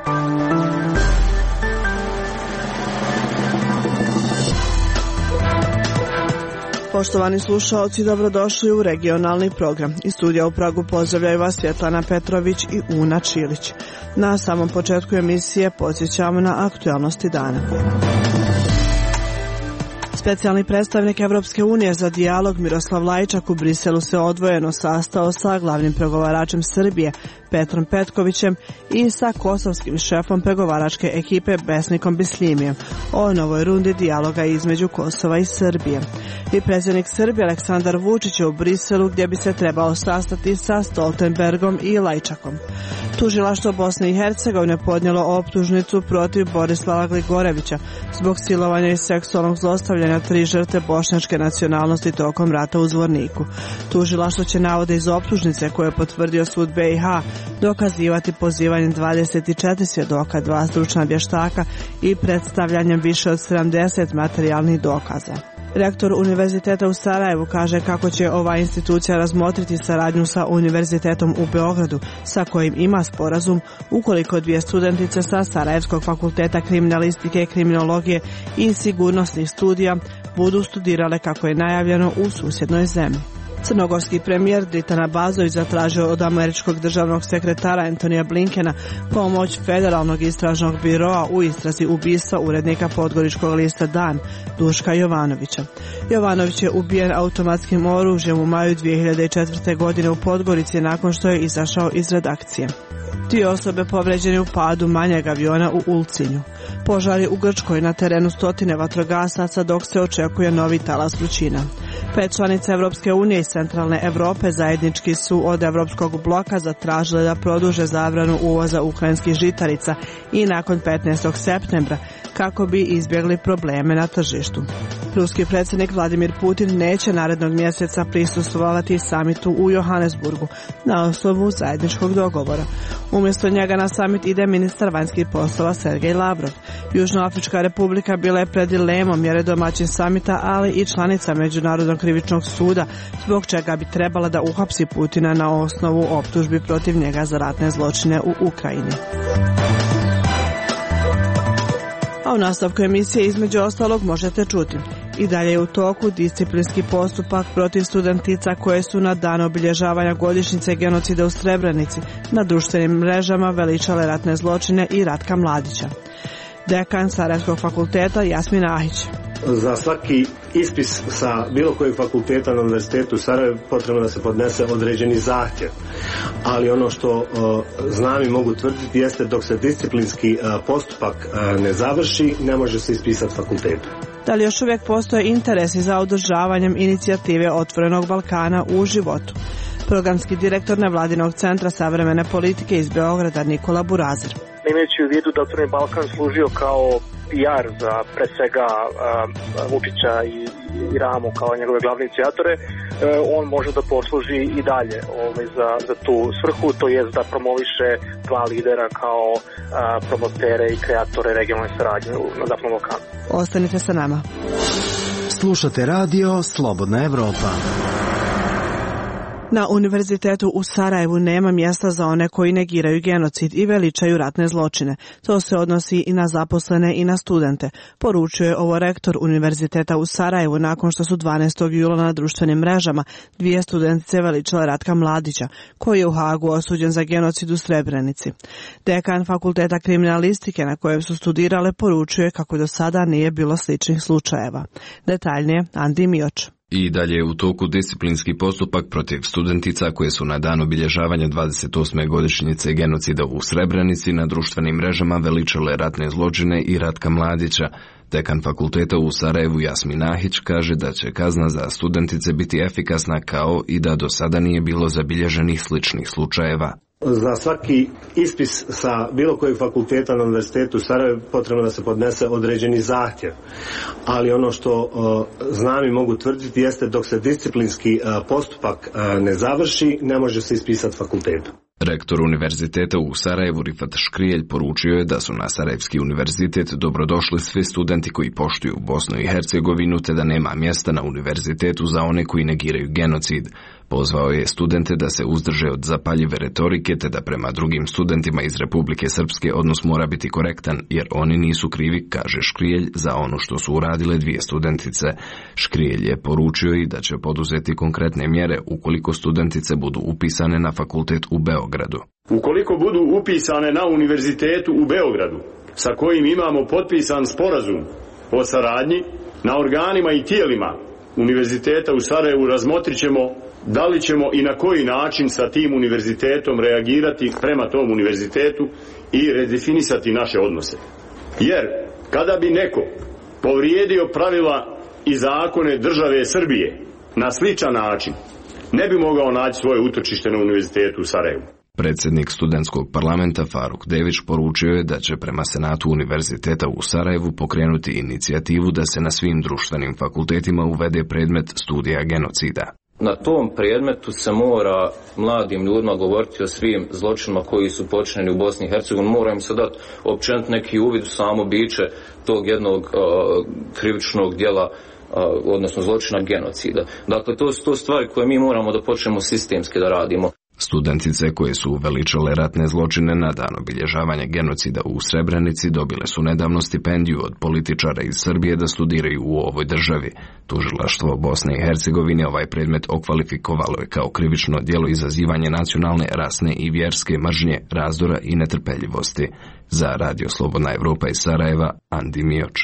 Poštovani slušaoci, dobrodošli u regionalni program. Iz studija u Pragu pozdravljaju vas Svjetlana Petrović i Una Čilić. Na samom početku emisije podsjećamo na aktualnosti dana. Specijalni predstavnik Evropske unije za dijalog Miroslav Lajčak u Briselu se odvojeno sastao sa glavnim pregovaračem Srbije Petrom Petkovićem i sa kosovskim šefom pregovaračke ekipe Besnikom Bislimijem o novoj rundi dijaloga između Kosova i Srbije. I predsjednik Srbije Aleksandar Vučić je u Briselu gdje bi se trebao sastati sa Stoltenbergom i Lajčakom. Tužilaštvo Bosne i Hercegovine podnijelo optužnicu protiv Borislava Gligorevića zbog silovanja i seksualnog zlostavljanja 3 žrtve bošnjačke nacionalnosti tokom rata u Zvorniku. Tužilaštvo će navode iz optužnice koje je potvrdio sud BiH dokazivati pozivanjem 24 svjedoka, 2 stručna vještaka i predstavljanjem više od 70 materijalnih dokaza. Rektor Univerziteta u Sarajevu kaže kako će ova institucija razmotriti saradnju sa Univerzitetom u Beogradu, sa kojim ima sporazum ukoliko 2 studentice sa Sarajevskog fakulteta kriminalistike i kriminologije i sigurnosnih studija budu studirale kako je najavljeno u susjednoj zemlji. Crnogorski premijer Dritan Abazović zatražio od američkog državnog sekretara Antonija Blinkena pomoć Federalnog istražnog biroa u istrazi ubistva urednika podgoričkog lista Dan, Duška Jovanovića. Jovanović je ubijen automatskim oružjem u maju 2004. godine u Podgorici nakon što je izašao iz redakcije. 2 osobe povređene u padu manjeg aviona u Ulcinju. Požari u Grčkoj, na terenu stotine vatrogasaca dok se očekuje novi talas vrućina. 5 članica Evropske unije i Centralne Europe zajednički su od Evropskog bloka zatražile da produže zabranu uvoza ukrajinskih žitarica i nakon 15. septembra kako bi izbjegli probleme na tržištu. Ruski predsjednik Vladimir Putin neće narednog mjeseca prisustvovati samitu u Johannesburgu na osnovu zajedničkog dogovora. Umjesto njega na samit ide ministar vanjskih poslova Sergej Lavrov. Južnoafrička republika bila je pred dilemom jer je domaćin samita, ali i članica Međunarodnog krivičnog suda, zbog čega bi trebala da uhapsi Putina na osnovu optužbi protiv njega za ratne zločine u Ukrajini. A u nastavku emisije između ostalog možete čuti: i dalje je u toku disciplinski postupak protiv studentica koje su na dan obilježavanja godišnjice genocida u Srebrenici na društvenim mrežama veličale ratne zločine i Ratka Mladića. Dekan Sarajevskog fakulteta Jasmin Ahić: za svaki ispis sa bilo kojeg fakulteta na Univerzitetu u Sarajevu potrebno da se podnese određeni zahtjev. Ali ono što znam i mogu tvrditi jeste dok se disciplinski postupak ne završi, ne može se ispisati fakultetu. Da li još uvijek postoje interesi za održavanjem inicijative Otvorenog Balkana u životu? Programski direktor nevladinog centra savremene politike iz Beograda Nikola Burazir: imajući u vidu da Otvoreni Balkan služio kao PR za pre svega Vučića i Ramu kao njegove glavne inicijatore, on može da posluži i dalje za tu svrhu, to je da promoviše 2 lidera kao promotere i kreatore regionalne saradnje na Zapadnom Balkanu. Ostanite sa nama. Slušate radio Slobodna Evropa. Na Univerzitetu u Sarajevu nema mjesta za one koji negiraju genocid i veličaju ratne zločine. To se odnosi i na zaposlene i na studente, poručuje ovo rektor Univerziteta u Sarajevu nakon što su 12. jula na društvenim mrežama 2 studentice veličale Ratka Mladića, koji je u Hagu osuđen za genocid u Srebrenici. Dekan fakulteta kriminalistike na kojem su studirale poručuje kako do sada nije bilo sličnih slučajeva. Detaljnije Andi Mioč: i dalje je u toku disciplinski postupak protiv studentica koje su na dan obilježavanja 28. godišnjice genocida u Srebrenici na društvenim mrežama veličale ratne zločine i Ratka Mladića. Dekan fakulteta u Sarajevu Jasmin Ahić kaže da će kazna za studentice biti efikasna kao i da do sada nije bilo zabilježenih sličnih slučajeva. Za svaki ispis sa bilo kojeg fakulteta na Univerzitetu u Sarajevu potrebno da se podnese određeni zahtjev. Ali ono što znam i mogu tvrditi jeste dok se disciplinski postupak ne završi, ne može se ispisati fakultetu. Rektor Univerziteta u Sarajevu Rifat Škrijelj poručio je da su na Sarajevski univerzitet dobrodošli svi studenti koji poštuju Bosnu i Hercegovinu te da nema mjesta na univerzitetu za one koji negiraju genocid. Pozvao je studente da se uzdrže od zapaljive retorike te da prema drugim studentima iz Republike Srpske odnos mora biti korektan, jer oni nisu krivi, kaže Škrijelj, za ono što su uradile dvije studentice. Škrijelj je poručio i da će poduzeti konkretne mjere ukoliko studentice budu upisane na fakultet u Beogradu. Ukoliko budu upisane na univerzitetu u Beogradu, sa kojim imamo potpisan sporazum o saradnji, na organima i tijelima Univerziteta u Sarajevu razmotrit ćemo da li ćemo i na koji način sa tim univerzitetom reagirati prema tom univerzitetu i redefinisati naše odnose. Jer kada bi neko povrijedio pravila i zakone države Srbije na sličan način, ne bi mogao naći svoje utočište na Univerzitetu u Sarajevu. Predsjednik studentskog parlamenta Faruk Dević poručio je da će prema Senatu Univerziteta u Sarajevu pokrenuti inicijativu da se na svim društvenim fakultetima uvede predmet studija genocida. Na tom predmetu se mora mladim ljudima govoriti o svim zločinima koji su počinjeni u Bosni i Hercegovini. Mora im se dati općenit neki uvid u samo biće tog jednog krivičnog djela, odnosno zločina genocida. Dakle, to su to stvari koje mi moramo da počnemo sistemski da radimo. Studentice koje su uveličale ratne zločine na dan obilježavanja genocida u Srebrenici dobile su nedavno stipendiju od političara iz Srbije da studiraju u ovoj državi. Tužilaštvo Bosne i Hercegovine ovaj predmet okvalifikovalo je kao krivično djelo izazivanje nacionalne, rasne i vjerske mržnje, razdora i netrpeljivosti. Za Radio Slobodna Evropa iz Sarajeva, Andi Mioč.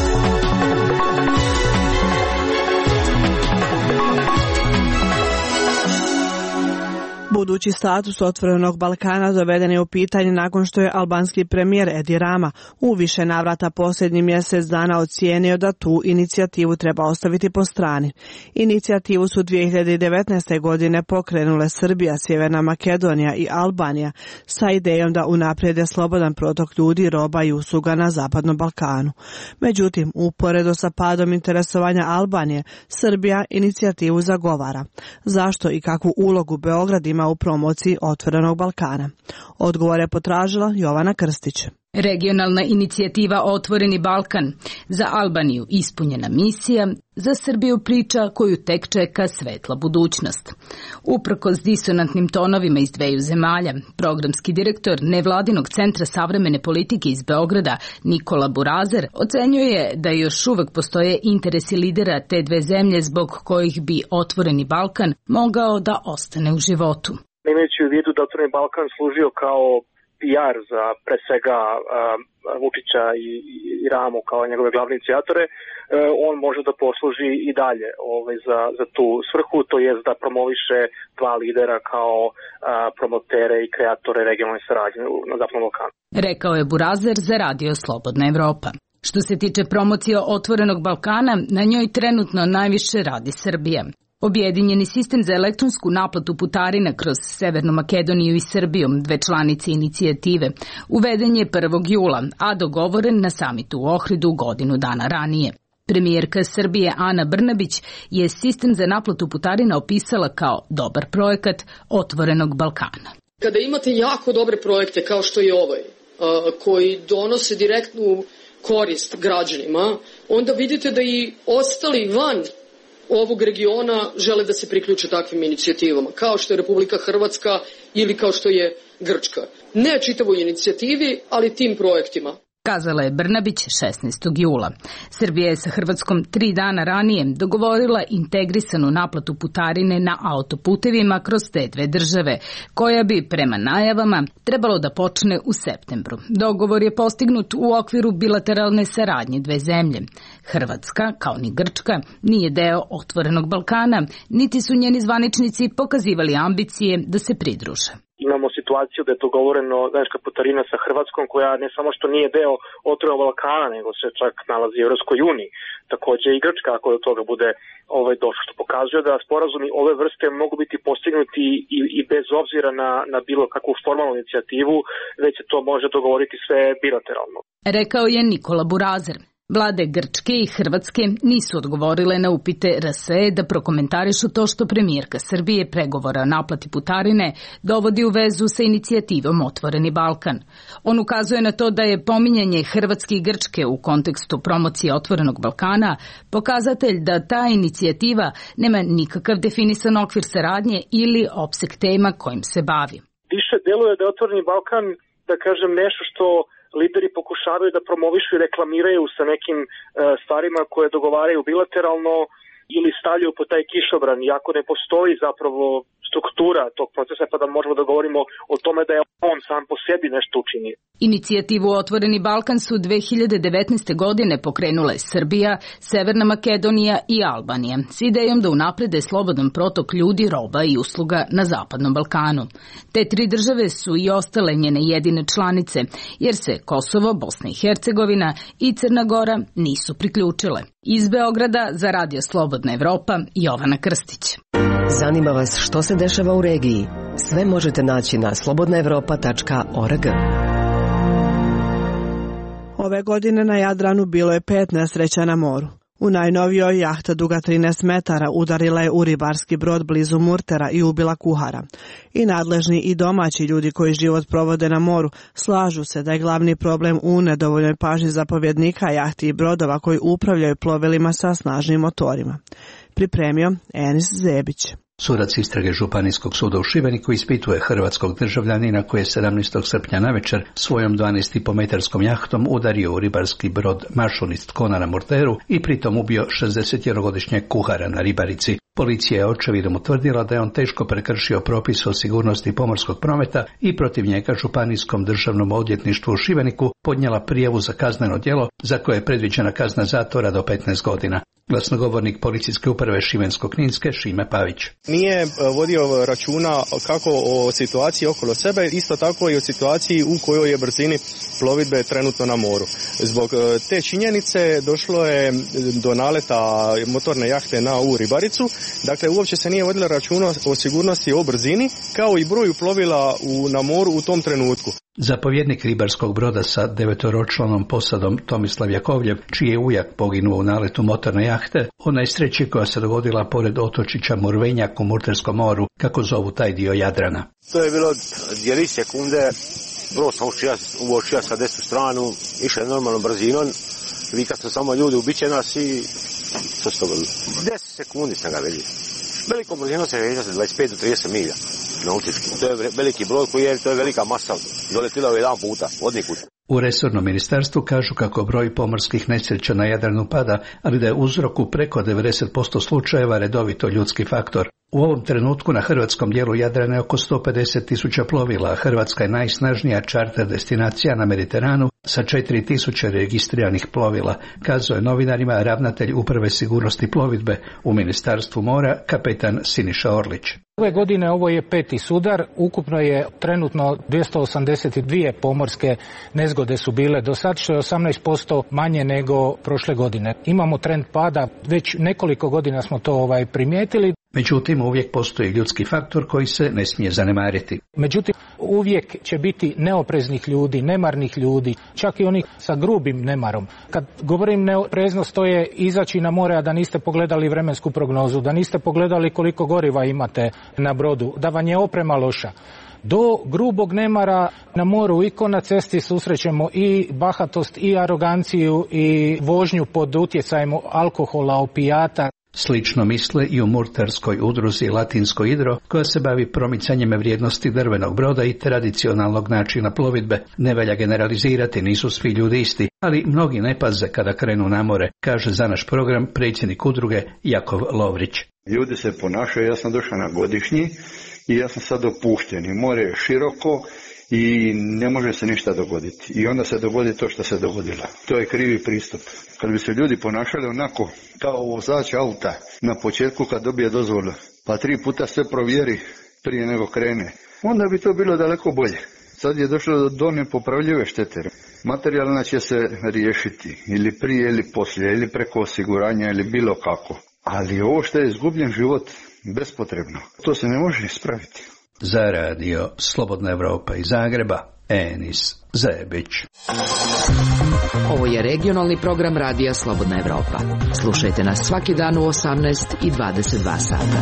Budući status Otvorenog Balkana doveden je u pitanje nakon što je albanski premijer Edi Rama u više navrata posljednji mjesec dana ocijenio da tu inicijativu treba ostaviti po strani. Inicijativu su 2019. godine pokrenule Srbija, Sjeverna Makedonija i Albanija sa idejom da unaprijede slobodan protok ljudi, roba i usluga na Zapadnom Balkanu. Međutim, uporedo sa padom interesovanja Albanije, Srbija inicijativu zagovara. Zašto i kakvu ulogu Beograd ima u promociji Otvorenog Balkana? Odgovor je potražila Jovana Krstić. Regionalna inicijativa Otvoreni Balkan, za Albaniju ispunjena misija, za Srbiju priča koju tek čeka svetla budućnost. Uprkos disonantnim tonovima iz dveju zemalja, programski direktor Nevladinog centra savremene politike iz Beograda, Nikola Burazer, ocenjuje da još uvek postoje interesi lidera te dve zemlje zbog kojih bi Otvoreni Balkan mogao da ostane u životu. Imajući u vidu da Otvoreni Balkan služio kao PR za pre svega Vučića i Ramu kao njegove glavne inicijatore, on može da posluži i dalje za tu svrhu, to je da promoviše dva lidera kao promotere i kreatore regionalne saradnje na Zapadnom Balkanu. Rekao je Burazer za Radio Slobodna Evropa. Što se tiče promocije Otvorenog Balkana, na njoj trenutno najviše radi Srbija. Objedinjeni sistem za elektronsku naplatu putarina kroz Severnu Makedoniju i Srbiju, dve članice inicijative, uveden je 1. jula, a dogovoren na samitu u Ohridu godinu dana ranije. Premijerka Srbije Ana Brnabić je sistem za naplatu putarina opisala kao dobar projekat Otvorenog Balkana. Kada imate jako dobre projekte kao što je ovaj, koji donose direktnu korist građanima, onda vidite da i ostali van ovog regiona žele da se priključe takvim inicijativama, kao što je Republika Hrvatska ili kao što je Grčka. Ne čitavoj inicijativi, ali tim projektima. Kazala je Brnabić 16. jula. Srbija je sa Hrvatskom 3 dana ranije dogovorila integrisanu naplatu putarine na autoputevima kroz te dve države, koja bi prema najavama trebalo da počne u septembru. Dogovor je postignut u okviru bilateralne saradnje dve zemlje. Hrvatska, kao ni Grčka, nije deo Otvorenog Balkana, niti su njeni zvaničnici pokazivali ambicije da se pridruže. Imamo situaciju da je dogovoreno zajednička putarina sa Hrvatskom koja ne samo što nije deo Otvorenog Balkana, nego se čak nalazi u Europskoj uniji. Također i Grčka ako do toga bude došlo, što pokazuje da sporazumi ove vrste mogu biti postignuti i bez obzira na bilo kakvu formalnu inicijativu, već se to može dogovoriti sve bilateralno. Rekao je Nikola Burazer. Vlade Grčke i Hrvatske nisu odgovorile na upite RSE da prokomentarišu to što premijerka Srbije pregovora o naplati putarine dovodi u vezu sa inicijativom Otvoreni Balkan. On ukazuje na to da je pominjanje Hrvatske i Grčke u kontekstu promocije Otvorenog Balkana pokazatelj da ta inicijativa nema nikakav definisan okvir saradnje ili opseg tema kojim se bavi. Više deluje da je Otvoreni Balkan, da kažem, nešto što lideri pokušavaju da promovišu i reklamiraju sa nekim stvarima koje dogovaraju bilateralno ili stavljaju po taj kišobran, iako ne postoji zapravo struktura tog procesa, pa da možemo da govorimo o tome da je on sam po sebi nešto učinio. Inicijativu Otvoreni Balkan su 2019. godine pokrenule Srbija, Severna Makedonija i Albanija s idejom da unaprede slobodan protok ljudi, roba i usluga na Zapadnom Balkanu. Te tri države su i ostale njene jedine članice, jer se Kosovo, Bosna i Hercegovina i Crna Gora nisu priključile. Iz Beograda za Radio Slobodna Evropa, Jovana Krstić. Zanima vas što se dešava u regiji? Sve možete naći na slobodnaevropa.org. Ove godine na Jadranu bilo je 5 nesreća na moru. U najnovijoj jahta duga 13 metara udarila je u ribarski brod blizu Murtera i ubila kuhara. I nadležni i domaći ljudi koji život provode na moru slažu se da je glavni problem u nedovoljnoj pažnji zapovjednika jahti i brodova koji upravljaju plovilima sa snažnim motorima. Pripremio Enis Zebić. Sudac istrage Županijskog suda u Šibeniku ispituje hrvatskog državljanina koji je 17. srpnja navečer svojom 12,5-metarskom jahtom udario u ribarski brod Mašunist Kona na Murteru i pritom ubio 61-godišnjeg kuhara na ribarici. Policija je očevidom utvrdila da je on teško prekršio propis o sigurnosti pomorskog prometa i protiv njega Županijskom državnom odvjetništvu u Šibeniku podnijela prijavu za kazneno djelo za koje je predviđena kazna zatvora do 15 godina. Glasnogovornik policijske uprave Šibensko-kninske Šime Pavić. Nije vodio računa kako o situaciji okolo sebe, isto tako i o situaciji u kojoj je brzini plovidbe trenutno na moru. Zbog te činjenice došlo je do naleta motorne jahte na ovu ribaricu. Dakle, uopće se nije vodilo računa o sigurnosti, o brzini, kao i broju plovila na moru u tom trenutku. Zapovjednik ribarskog broda sa 9-članom posadom Tomislav Jakovljev, čiji je ujak poginuo u naletu motorne jahte, o nesreći koja se dogodila pored otočića Murvenjak u Murterskom moru, kako zovu taj dio Jadrana. To je bilo 2 sekunde, brod sam uočio sa desnu stranu, išao normalnom brzinom, vika sam samo ljudi, ubiće nas i što se to bilo? 10 sekundi sam ga vidio. Velikom brzinom se veća sa 25 do 30 milja nautički. To je veliki brod koji je, to je velika masa. Doletila je jedan puta, vodnikud. U resornom ministarstvu kažu kako broj pomorskih nesreća na Jadranu pada, ali da je uzrok u preko 90% slučajeva redovito ljudski faktor. U ovom trenutku na hrvatskom dijelu Jadrana je oko 150.000 plovila, a Hrvatska je najsnažnija čarter destinacija na Mediteranu sa 4.000 registriranih plovila, kazao je novinarima ravnatelj Uprave sigurnosti plovidbe u Ministarstvu mora, kapetan Siniša Orlić. Ove godine ovo je 5. sudar, ukupno je trenutno 282 pomorske nezgode su bile do sad, što je 18% manje nego prošle godine. Imamo trend pada, već nekoliko godina smo to primijetili. Međutim, uvijek postoji ljudski faktor koji se ne smije zanemariti. Međutim, uvijek će biti neopreznih ljudi, nemarnih ljudi, čak i onih sa grubim nemarom. Kad govorim neopreznost, to je izaći na more, a da niste pogledali vremensku prognozu, da niste pogledali koliko goriva imate na brodu, da vam je oprema loša. Do grubog nemara na moru i na cesti susrećemo i bahatost i aroganciju i vožnju pod utjecajem alkohola, opijata. Slično misle i u murterskoj udruzi Latinsko Hidro, koja se bavi promicanjem vrijednosti drvenog broda i tradicionalnog načina plovidbe. Ne valja generalizirati, nisu svi ljudi isti, ali mnogi ne paze kada krenu na more, kaže za naš program predsjednik udruge Jakov Lovrić. Ljudi se ponašaju, ja sam došao na godišnji i ja sam sad opušten i more je široko i ne može se ništa dogoditi. I onda se dogodi to što se dogodilo. To je krivi pristup. Kad bi se ljudi ponašali onako kao vozač auta na početku kad dobije dozvolu, pa 3 puta sve provjeri prije nego krene, onda bi to bilo daleko bolje. Sad je došlo do nepopravljive štete. Materijalna će se riješiti ili prije ili poslije ili preko osiguranja ili bilo kako. Ali ovo što je izgubljen život bespotrebno, to se ne može ispraviti. Za radio Slobodna Evropa iz Zagreba, Enis Zebić. Ovo je regionalni program radija Slobodna Evropa. Slušajte nas svaki dan u 18 i 22 sata.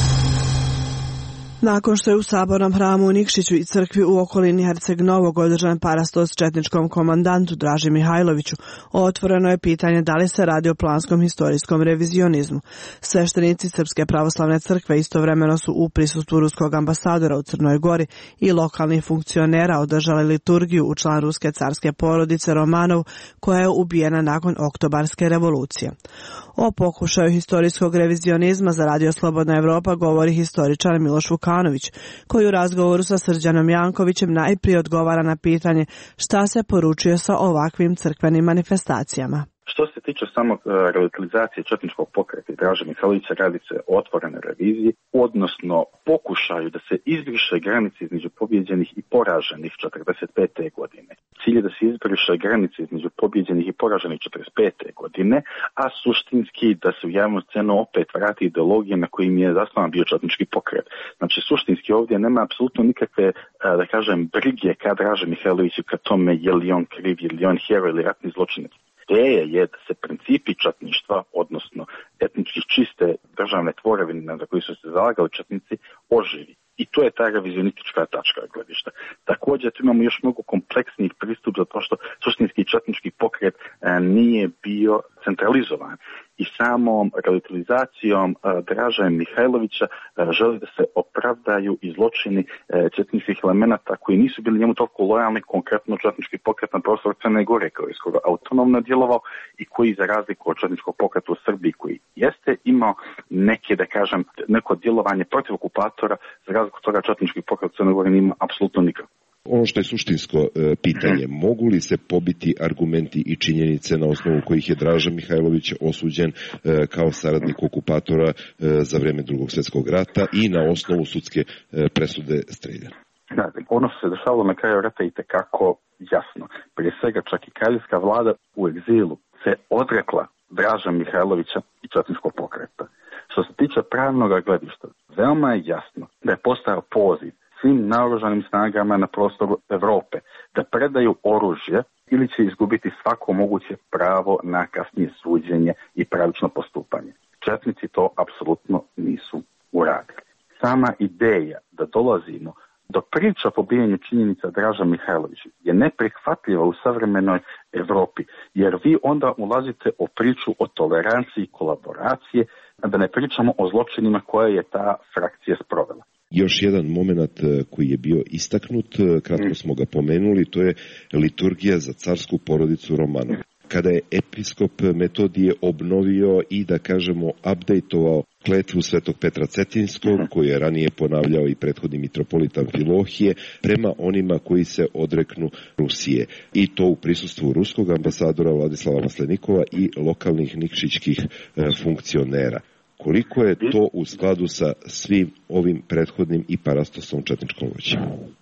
Nakon što je u Sabornom hramu u Nikšiću i crkvi u okolini Herceg Novog održan parastos četničkom komandantu Draži Mihajloviću, otvoreno je pitanje da li se radi o planskom historijskom revizionizmu. Sveštenici Srpske pravoslavne crkve istovremeno su u prisustvu ruskog ambasadora u Crnoj Gori i lokalnih funkcionera održali liturgiju u član ruske carske porodice Romanov, koja je ubijena nakon Oktobarske revolucije. O pokušaju historijskog revizionizma za radio Slobodna Evropa govori historičar Miloš Vukanović, koji u razgovoru sa Srđanom Jankovićem najprije odgovara na pitanje šta se poručuje sa ovakvim crkvenim manifestacijama. Što se tiče samog revitalizacije četničkog pokreta i Draže Mihajlovića, radi se o otvorenoj reviziji, odnosno pokušaju da se izbriše granice između pobijeđenih i poraženih 45. godine. Cilj je da se izbriše granice između pobijeđenih i poraženih 45. godine, a suštinski da se u javnu scenu opet vrati ideologija na kojim je zasnovan bio četnički pokret. Znači, suštinski ovdje nema apsolutno nikakve, da kažem, brige ka Draže Mihajloviću, ka tome je li on kriv, je li on heroj ili ratni zločinac. Ideja je da se principi četništva, odnosno etnički čiste državne tvorevine za koji su se zalagali četnici, oživi. I to je ta revizionistička tačka gledišta. Također tu imamo još mnogo kompleksnijih pristup zato što suštinski četnički pokret nije bio centralizovan. I samom revitalizacijom Draže Mihajlovića želi da se opravdaju i zločini četničkih elemenata koji nisu bili njemu toliko lojalni, konkretno četnički pokret na prostoru Crne Gore koji je skoro autonomno djelovao i koji za razliku od četničkog pokreta u Srbiji koji jeste imao neke, da kažem, neko djelovanje protiv okupatora, za razliku od toga četnički pokret u Crne Gore nima apsolutno nikako. Ono što je suštinsko pitanje, mogu li se pobiti argumenti i činjenice na osnovu kojih je Draža Mihajlović osuđen kao saradnik okupatora za vrijeme Drugog svjetskog rata i na osnovu sudske presude streljan? Ono što se dešavalo na kraju rata je itekako jasno. Prije svega čak i kraljevska vlada u egzilu se odrekla Draža Mihajlovića i četničkog pokreta. Što se tiče pravnog gledišta, veoma je jasno da je postao poziv svim naoružanim snagama na prostoru Evrope da predaju oružje ili će izgubiti svako moguće pravo na kasnije suđenje i pravično postupanje. Četnici to apsolutno nisu uradili. Sama ideja da dolazimo do priča o pobijanju činjenica Draža Mihajlovića je neprihvatljiva u savremenoj Evropi, jer vi onda ulazite o priču o toleranciji i kolaboracije, a da ne pričamo o zločinima koje je ta frakcija sprovela. Još jedan moment koji je bio istaknut, kratko smo ga pomenuli, to je liturgija za carsku porodicu Romanov. Kada je episkop Metodije obnovio i, da kažemo, updateovao kletvu Svetog Petra Cetinskog, koju je ranije ponavljao i prethodni mitropolita Amfilohije, prema onima koji se odreknu Rusije. I to u prisustvu ruskog ambasadora Vladislava Maslenikova i lokalnih nikšićkih funkcionera. Koliko je to u skladu sa svim ovim prethodnim i parastosom četničkom vođe?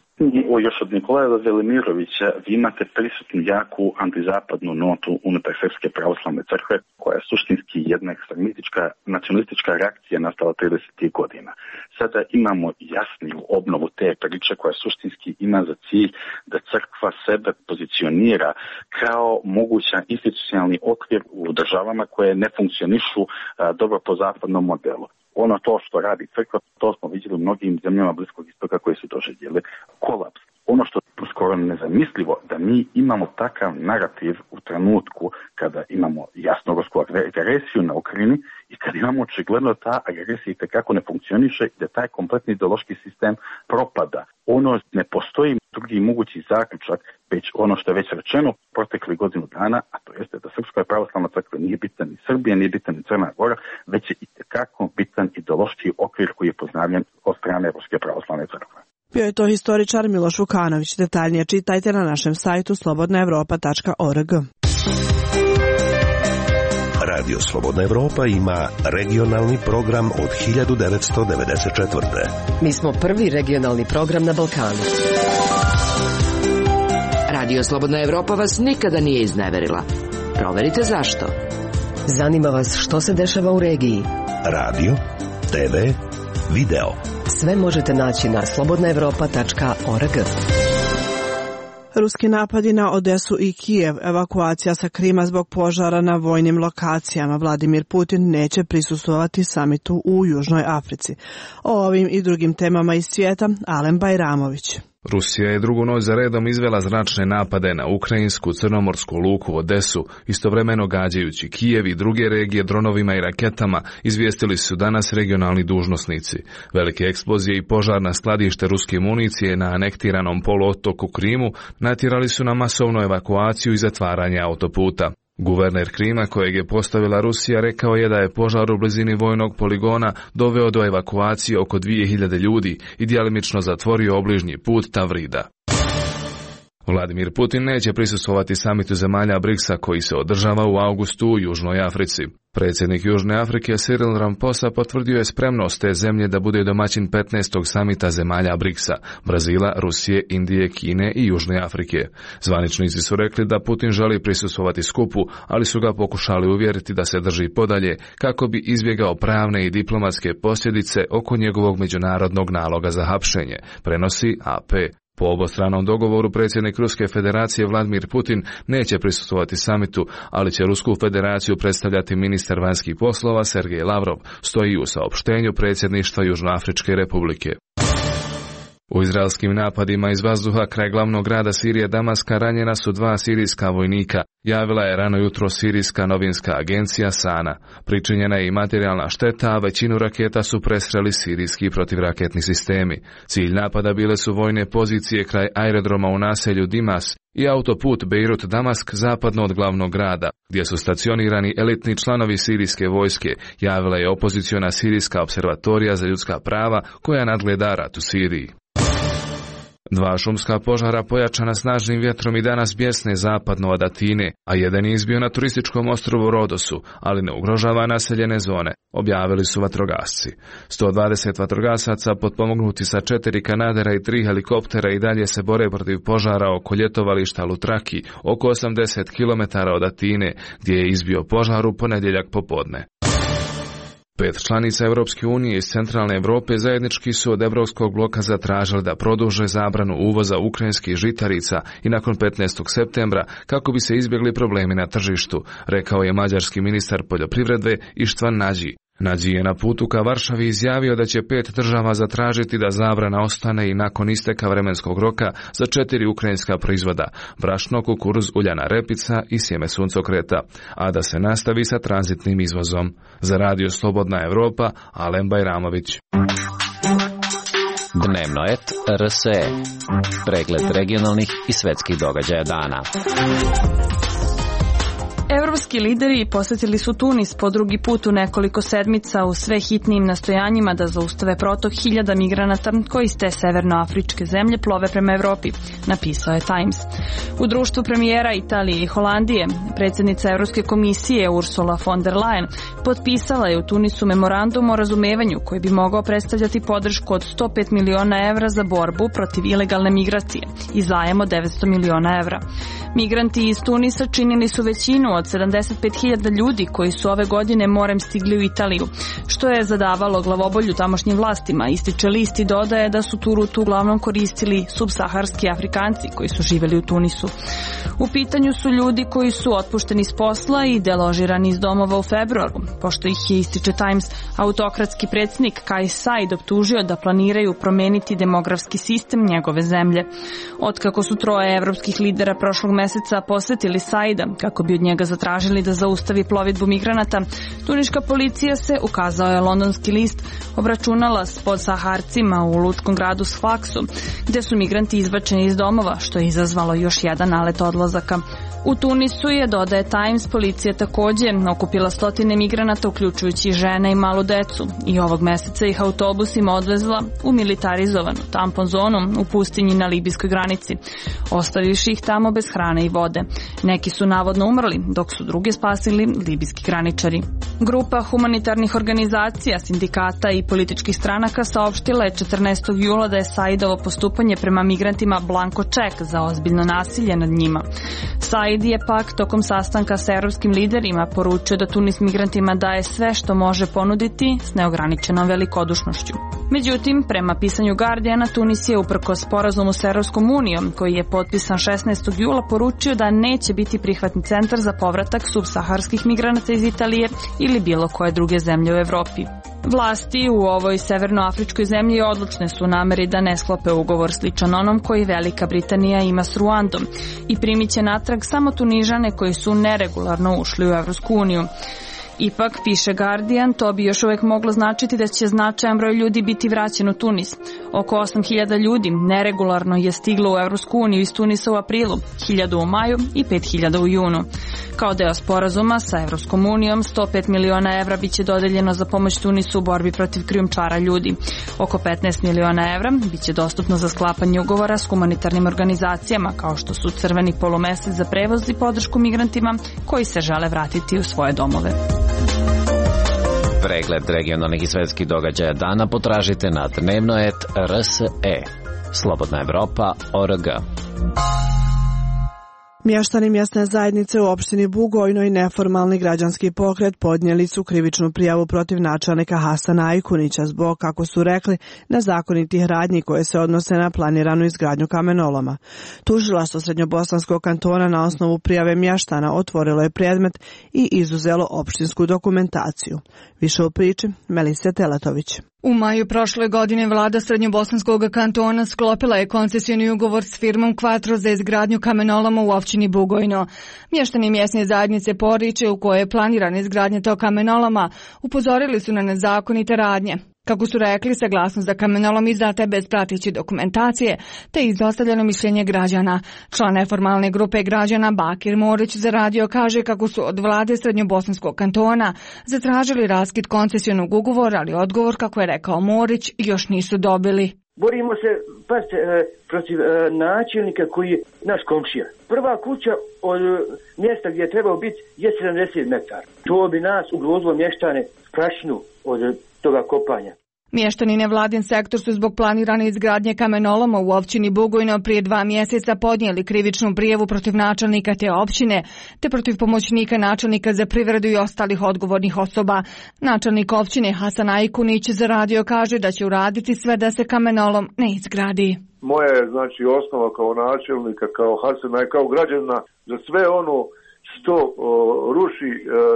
Još od Nikolaja Velimirovića vi imate prisutnu jaku antizapadnu notu unutar Srpske pravoslavne crkve, koja je suštinski jedna ekstremistička, nacionalistička reakcija nastala 30. godina. Sada imamo jasniju obnovu te priče koja suštinski ima za cilj da crkva sebe pozicionira kao moguća institucionalni okvir u državama koje ne funkcionišu dobro po zapadnom modelu. Ono to što radi crkva, to smo vidjeli u mnogim zemljama Bliskog istoka koji su doživjeli kolaps. Ono što je skoro nezamislivo da mi imamo takav narativ u trenutku kada imamo jasno rusku agresiju na Ukrajini i kada imamo očigledno ta agresija itekako ne funkcioniše i da taj kompletni ideološki sistem propada. Ono ne postoji drugi mogući zaključak, već ono što je već rečeno protekli godinu dana, a to jeste da Srpska pravoslavna crkva nije bitan ni Srbija, nije bitan ni Crna Gora, već je itekako bitan ideološki okvir koji je poznavljen od strane Ruske pravoslavne crkve. Bio je to historičar Miloš Vukanović. Detaljnije čitajte na našem sajtu slobodnaevropa.org. Radio Slobodna Evropa ima regionalni program od 1994. Mi smo prvi regionalni program na Balkanu. Radio Slobodna Evropa vas nikada nije izneverila. Proverite zašto. Zanima vas što se dešava u regiji. Radio, TV, video. Sve možete naći na slobodnaevropa.org. Ruski napadi na Odesu i Kijev, evakuacija sa Krima zbog požara na vojnim lokacijama. Vladimir Putin neće prisustvovati samitu u Južnoj Africi. O ovim i drugim temama iz svijeta, Alen Bajramović. Rusija je drugu noć za redom izvela zračne napade na ukrajinsku crnomorsku luku Odesu, istovremeno gađajući Kijev i druge regije dronovima i raketama, izvijestili su danas regionalni dužnosnici. Velike eksplozije i požar na skladište ruske municije na anektiranom poluotoku Krimu natjerali su na masovnu evakuaciju i zatvaranje autoputa. Guverner Krima, kojeg je postavila Rusija, rekao je da je požar u blizini vojnog poligona doveo do evakuacije oko 2000 ljudi i djelimično zatvorio obližnji put Tavrida. Vladimir Putin neće prisustvovati samitu zemalja BRICS-a koji se održava u avgustu u Južnoj Africi. Predsjednik Južne Afrike Cyril Ramaphosa potvrdio je spremnost te zemlje da bude domaćin 15. samita zemalja BRICS-a, Brazila, Rusije, Indije, Kine i Južne Afrike. Zvaničnici su rekli da Putin želi prisustvovati skupu, ali su ga pokušali uvjeriti da se drži podalje kako bi izbjegao pravne i diplomatske posljedice oko njegovog međunarodnog naloga za hapšenje, prenosi AP. Po obostranom dogovoru predsjednik Ruske federacije Vladimir Putin neće prisustvovati samitu, ali će Rusku federaciju predstavljati ministar vanjskih poslova Sergej Lavrov, stoji u saopštenju predsjedništva Južnoafričke republike. U izraelskim napadima iz vazduha kraj glavnog grada Sirije Damaska ranjena su 2 sirijska vojnika, javila je rano jutro sirijska novinska agencija Sana. Pričinjena je i materijalna šteta, a većinu raketa su presreli sirijski protivraketni sistemi. Cilj napada bile su vojne pozicije kraj aerodroma u naselju Dimas i autoput Beirut-Damask zapadno od glavnog grada, gdje su stacionirani elitni članovi sirijske vojske, javila je opoziciona sirijska observatorija za ljudska prava koja nadgleda rat u Siriji. 2 šumska požara pojačana snažnim vjetrom i danas bjesne zapadno od Atine, a jedan je izbio na turističkom ostrvu Rodosu, ali ne ugrožava naseljene zone, objavili su vatrogasci. 120 vatrogasaca potpomognuti sa 4 kanadera i 3 helikoptera i dalje se bore protiv požara oko ljetovališta Lutraki, oko 80 km od Atine, gdje je izbio požar u ponedjeljak popodne. 5 članica Europske unije iz centralne Europe zajednički su od Europskog bloka zatražili da produže zabranu uvoza ukrajinskih žitarica i nakon 15. septembra kako bi se izbjegli problemi na tržištu, rekao je mađarski ministar poljoprivrede Ištvan Nađi. Nađi je na putu ka Varšavi izjavio da će 5 država zatražiti da zabrana ostane i nakon isteka vremenskog roka za 4 ukrajinska proizvoda, brašno, kukuruz, uljana repica i sjeme suncokreta, a da se nastavi sa tranzitnim izvozom. Za Radio Slobodna Evropa, Alen Bajramović. Dnevno et RSE. Pregled regionalnih i svetskih događaja dana. Evropski lideri posjetili su Tunis po drugi put u nekoliko sedmica u sve hitnijim nastojanjima da zaustave protok hiljada migranata koji iz te severnoafričke zemlje plove prema Evropi, napisao je Times. U društvu premijera Italije i Holandije, predsjednica Evropske komisije Ursula von der Leyen potpisala je u Tunisu memorandum o razumevanju koji bi mogao predstavljati podršku od 105 miliona evra za borbu protiv ilegalne migracije i zajam od 900 miliona evra. Migranti iz Tunisa činili su većinu od 75.000 ljudi koji su ove godine morem stigli u Italiju, što je zadavalo glavobolju tamošnjim vlastima. Ističe list i dodaje da su tu rutu uglavnom koristili subsaharski Afrikanci koji su živjeli u Tunisu. U pitanju su ljudi koji su otpušteni s posla i deložirani iz domova u februaru, pošto ih je, ističe Times, autokratski predsjednik Kais Saied optužio da planiraju promeniti demografski sistem njegove zemlje. Otkako su 3 evropskih lidera prošlog meseca posjetili Saida kako bi od njega zatražili da zaustavi plovidbu migranata, tuniška policija se, ukazao je londonski list, obračunala s podsaharcima u lučkom gradu Sfaxu, gdje su migranti izbačeni iz domova, što je izazvalo još jedan nalet odlazaka. U Tunisu je, dodaje Times, policija također okupila 100 migranata, uključujući žene i malu decu, i ovog meseca ih autobusima odvezla u militarizovanu tampon zonu u pustinji na libijskoj granici, ostavivši ih tamo bez hrane i vode. Neki su navodno umrli, dok dok su druge spasili libijski graničari. Grupa humanitarnih organizacija, sindikata i političkih stranaka saopštila je 14. jula da je Saidovo postupanje prema migrantima blanko ček za ozbiljno nasilje nad njima. Said je pak tokom sastanka sa evropskim liderima poručio da Tunis migrantima daje sve što može ponuditi s neograničenom velikodušnošću. Međutim, prema pisanju Guardiana, Tunis je uprkos sporazumu s Evropskom unijom, koji je potpisan 16. jula, poručio da neće biti prihvatni centar za povratak subsaharskih migranata iz Italije ili bilo koje druge zemlje u Evropi. Vlasti u ovoj severnoafričkoj zemlji odlučne su u nameri da ne sklope ugovor sličan onom koji Velika Britanija ima s Ruandom i primit će natrag samo Tunižane koji su neregularno ušli u Evropsku uniju. Ipak, piše Guardian, to bi još uvek moglo značiti da će značajan broj ljudi biti vraćen u Tunis. Oko 8.000 ljudi neregularno je stiglo u Evropsku uniju iz Tunisa u aprilu, 1.000 u maju i 5.000 u junu. Kao deo sporazuma sa Evropskom unijom, 105 miliona evra biće dodeljeno za pomoć Tunisu u borbi protiv krijumčara ljudi. Oko 15 miliona evra biće dostupno za sklapanje ugovora s humanitarnim organizacijama, kao što su Crveni polumesec za prevoz i podršku migrantima koji se žele vratiti u svoje domove. Pregled regionalnih i svetskih događaja dana potražite na dnevno.rs.e. Slobodna Evropa.org. Mještani mjesne zajednice u opštini Bugojno i neformalni građanski pokret podnijeli su krivičnu prijavu protiv načelnika Hasana Ajkunića zbog, kako su rekli, nezakonitih radnji koje se odnose na planiranu izgradnju kamenoloma. Tužilaštvo Srednjobosanskog kantona na osnovu prijave mještana otvorilo je predmet i izuzelo opštinsku dokumentaciju. Više u priči Melise Teletović. U maju prošle godine vlada Srednjobosanskog kantona sklopila je koncesioni ugovor s firmom Quattro za izgradnju kamenoloma u općini Bugojno. Mještani mjesne zajednice Poriče, u kojoj je planirana izgradnja tog kamenoloma, upozorili su na nezakonite radnje. Kako su rekli, saglasnost za kamenolom izdata je bez prateće dokumentacije, te izostavljeno mišljenje građana. Član neformalne grupe građana Bakir Morić za radio kaže kako su od vlade Srednjobosanskog kantona zatražili raskid koncesionog ugovora, ali odgovor, kako je rekao Morić, još nisu dobili. Borimo se protiv načelnika koji je naš komšija. Prva kuća od mjesta gdje je trebao biti je 70 metara. To bi nas ugrozilo mještane prašinu od toga kopanja. Mještani nevladin sektor su zbog planirane izgradnje kamenoloma u općini Bugojno prije 2 mjeseca podnijeli krivičnu prijavu protiv načelnika te općine, te protiv pomoćnika načelnika za privredu i ostalih odgovornih osoba. Načelnik općine Hasan Ajkunić za radio kaže da će uraditi sve da se kamenolom ne izgradi. Moja je osnova kao načelnika, kao Hasana i kao građana za sve ono što ruši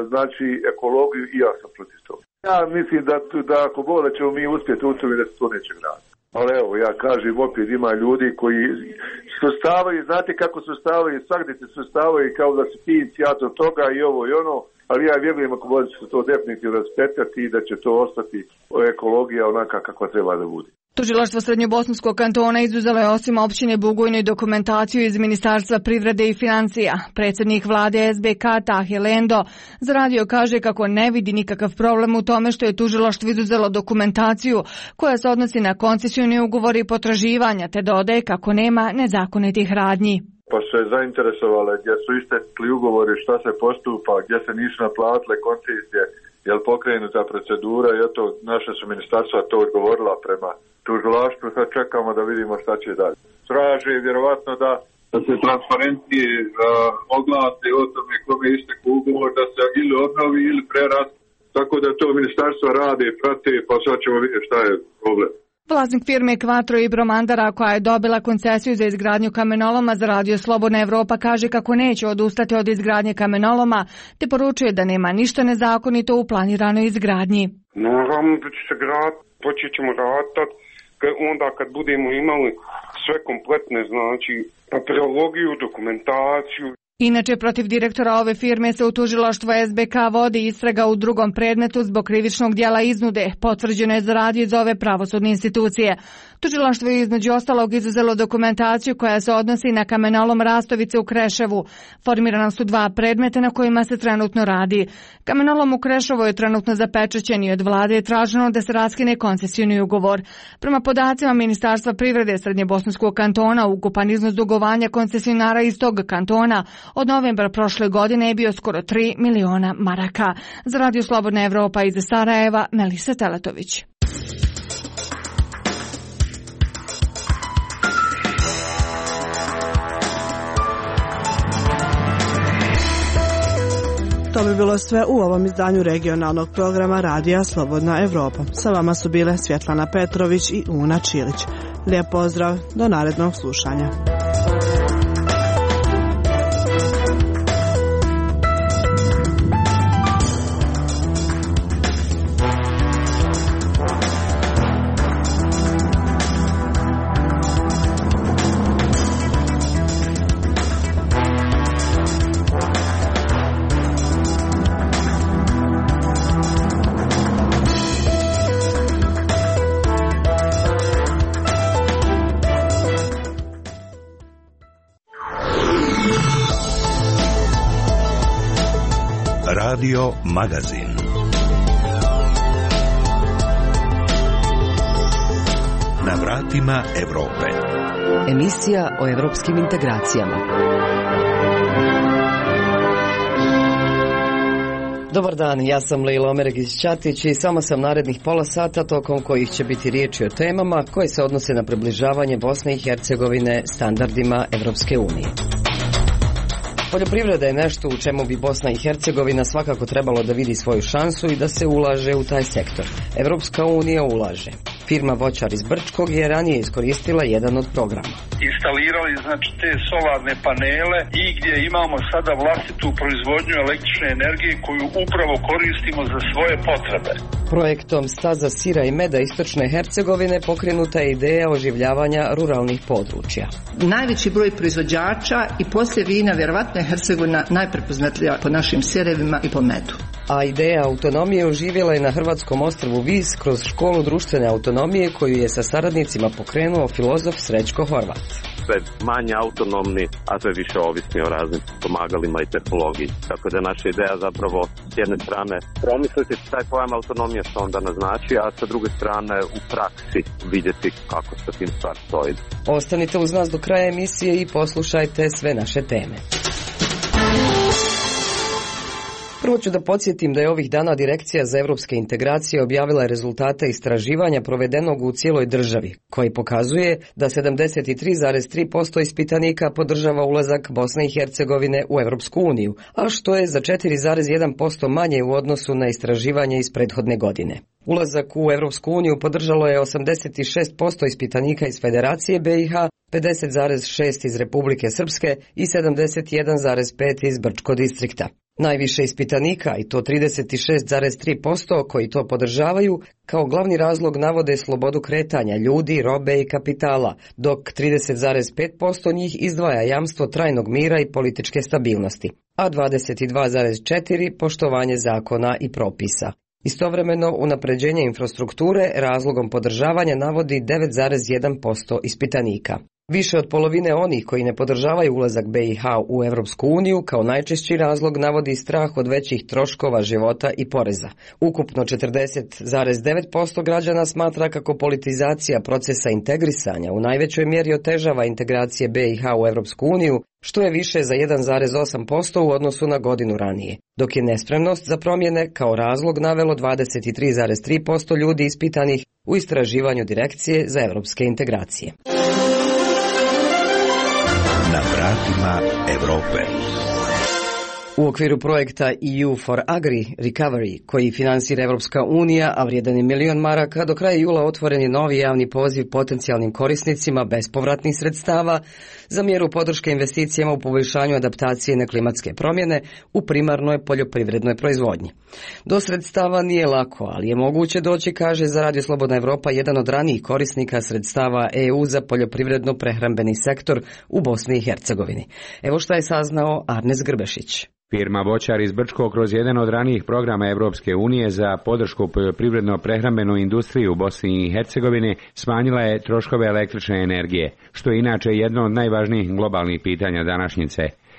ekologiju, i ja sam protiv toga. Ja mislim da ako Bog da ćemo mi uspjeti u tome da se to neće graditi. Ali evo, ja kažem, opet ima ljudi koji svrstavaju, znate kako svrstavaju, svakdje se svrstavaju kao da se ti inicijator toga i ovo i ono, ali ja vjerujem ako Bog će se to definitivno raspetati i da će to ostati ekologija onaka kakva treba da bude. Tužilaštvo Srednjobosanskog kantona izuzelo je osim općine Bugojno i dokumentaciju iz Ministarstva privrede i financija. Predsjednik vlade SBK Tahe Lendo za radio kaže kako ne vidi nikakav problem u tome što je tužilaštvo izuzelo dokumentaciju koja se odnosi na koncesioni ugovor i potraživanja, te dodaje kako nema nezakonitih radnji. Pa se zainteresovale gdje su istekli ugovori, šta se postupa, gdje se nisu naplatile koncesije, je li pokrenuta procedura i eto naše su ministarstva to odgovorila prema tužilaštvu, sad čekamo da vidimo šta će dalje. Traže vjerovatno da se transparentnije oglase o tome kome istekao ugovor, da se ili obnovi ili prerast, tako da to ministarstvo rade i prate, pa sad ćemo vidjeti šta je problem. Vlasnik firme Quattro Ibro Mandara, koja je dobila koncesiju za izgradnju kamenoloma za radio Slobodna Evropa, kaže kako neće odustati od izgradnje kamenoloma, te poručuje da nema ništa nezakonito u planiranoj izgradnji. Naravno da će se graditi, počet ćemo raditi onda kad budemo imali sve kompletne, papirologiju, dokumentaciju. Inače, protiv direktora ove firme se u tužilaštvu SBK vodi istraga u drugom predmetu zbog krivičnog djela iznude. Potvrđeno je za radio iz ove pravosudne institucije. Tužilaštvo je između ostalog izuzelo dokumentaciju koja se odnosi na kamenolom Rastovice u Kreševu. Formirana su 2 predmeta na kojima se trenutno radi. Kamenolom u Kreševu je trenutno zapečaćen i od vlade je traženo da se raskine koncesioni ugovor. Prema podacima Ministarstva privrede Srednjobosanskog kantona, ukupan iznos dugovanja koncesionara iz tog kantona Od novembra prošle godine je bio skoro 3 miliona maraka. Za Radio Slobodna Evropa iz Sarajeva, Melisa Teletović. To bi bilo sve u ovom izdanju regionalnog programa Radija Slobodna Evropa. Sa vama su bile Svjetlana Petrović i Una Čilić. Lijep pozdrav, do narednog slušanja. Radio Magazin. Na vratima Evrope. Emisija o evropskim integracijama. Dobar dan, ja sam Lejla Omeregić-Ćatić i samo sam narednih pola sata tokom kojih će biti riječi o temama koje se odnose na približavanje Bosne i Hercegovine standardima Evropske unije. Poljoprivreda je nešto u čemu bi Bosna i Hercegovina svakako trebalo da vidi svoju šansu i da se ulaže u taj sektor. Evropska unija ulaže. Firma Voćar iz Brčkog je ranije iskoristila jedan od programa. Instalirali znači te solarne panele i gdje imamo sada vlastitu proizvodnju električne energije koju upravo koristimo za svoje potrebe. Projektom Staza sira i meda istočne Hercegovine pokrenuta je ideja oživljavanja ruralnih područja. Najveći broj proizvođača i poslije vina vjerovatno je Hercegovina najprepoznatljivija po našim sirevima i po medu. A ideja autonomije oživjela je na hrvatskom ostrvu Vis kroz školu društvene autonomije koju je sa saradnicima pokrenuo filozof Srećko Horvat. Sve manje autonomni, a sve više ovisni o raznim pomagalima i tehnologiji. Tako da je naša ideja zapravo s jedne strane promisliti taj pojam autonomije što onda naznači, a sa druge strane u praksi vidjeti kako se tim stvar stoji. Ostanite uz nas do kraja emisije i poslušajte sve naše teme. Prvo ću da podsjetim da je ovih dana Direkcija za evropske integracije objavila rezultate istraživanja provedenog u cijeloj državi, koji pokazuje da 73,3% ispitanika podržava ulazak Bosne i Hercegovine u Evropsku uniju, a što je za 4,1% manje u odnosu na istraživanje iz prethodne godine. Ulazak u Evropsku uniju podržalo je 86% ispitanika iz Federacije BiH, 50,6% iz Republike Srpske i 71,5% iz Brčko distrikta. Najviše ispitanika, i to 36,3% koji to podržavaju, kao glavni razlog navode slobodu kretanja ljudi, robe i kapitala, dok 30,5% njih izdvaja jamstvo trajnog mira i političke stabilnosti, a 22,4% poštovanje zakona i propisa. Istovremeno, unapređenje infrastrukture razlogom podržavanja navodi 9,1% ispitanika. Više od polovine onih koji ne podržavaju ulazak BiH u Evropsku uniju kao najčešći razlog navodi strah od većih troškova života i poreza. Ukupno 40,9% građana smatra kako politizacija procesa integrisanja u najvećoj mjeri otežava integracije BiH u Evropsku uniju, što je više za 1,8% u odnosu na godinu ranije, dok je nespremnost za promjene kao razlog navelo 23,3% ljudi ispitanih u istraživanju Direkcije za evropske integracije. Na vratima Evrope. U okviru projekta EU for Agri Recovery, koji finansira Evropska unija, a vrijedan je $1 milion, do kraja jula otvoren je novi javni poziv potencijalnim korisnicima bespovratnih sredstava za mjeru podrške investicijama u poboljšanju adaptacije na klimatske promjene u primarnoj poljoprivrednoj proizvodnji. Do sredstava nije lako, ali je moguće doći, kaže za Radio Slobodna Evropa jedan od ranijih korisnika sredstava EU za poljoprivredno-prehrambeni sektor u Bosni i Hercegovini. Evo šta je saznao Arnes Grbešić. Firma Voćar iz Brčkog kroz jedan od ranijih programa Evropske unije za podršku poljoprivredno-prehrambenu industriju u Bosni i Hercegovini smanjila je troškove električne energije, što je inače jedno od najvažnijih globalnih pitanja današnjice.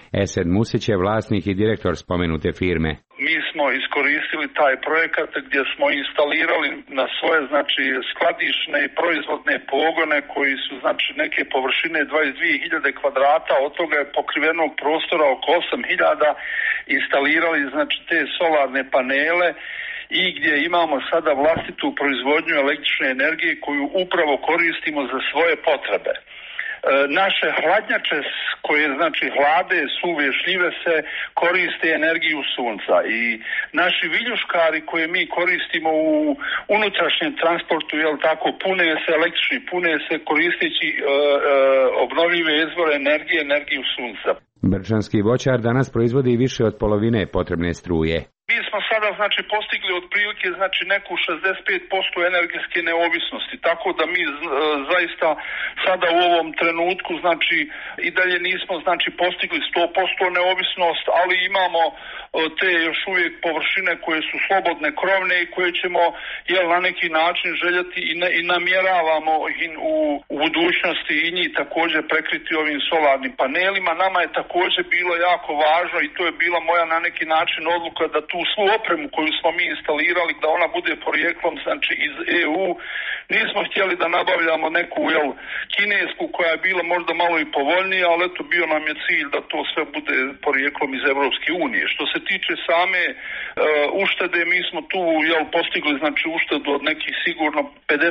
Esed Musić je vlasnik i direktor spomenute firme. Mi smo iskoristili taj projekat gdje smo instalirali na svoje skladišne i proizvodne pogone koji su neke površine 22.000 kvadrata, od toga je pokrivenog prostora oko 8.000, instalirali te solarne panele i gdje imamo sada vlastitu proizvodnju električne energije koju upravo koristimo za svoje potrebe. Naše hladnjače koje hlade suve šljive se koriste energiju sunca i naši viljuškari koje mi koristimo u unutrašnjem transportu, pune se električni, pune se koristeći obnovljive izvore energije, energiju sunca. Brčanski voćar danas proizvodi više od polovine potrebne struje. Mi smo sada postigli otprilike neku 65% energetske neovisnosti, tako da mi zaista sada u ovom trenutku i dalje nismo postigli 100% neovisnost, ali imamo te još uvijek površine koje su slobodne krovne i koje ćemo na neki način željeti i namjeravamo u budućnosti i njih također prekriti ovim solarnim panelima. Nama je također bilo jako važno i to je bila moja na neki način odluka da tu svu opremu koju smo mi instalirali, da ona bude porijeklom iz EU. Nismo htjeli da nabavljamo neku kinesku koja je bila možda malo i povoljnija, ali eto bio nam je cilj da to sve bude porijeklom iz Europske unije. Što se tiče same uštede, mi smo tu postigli uštedu od nekih sigurno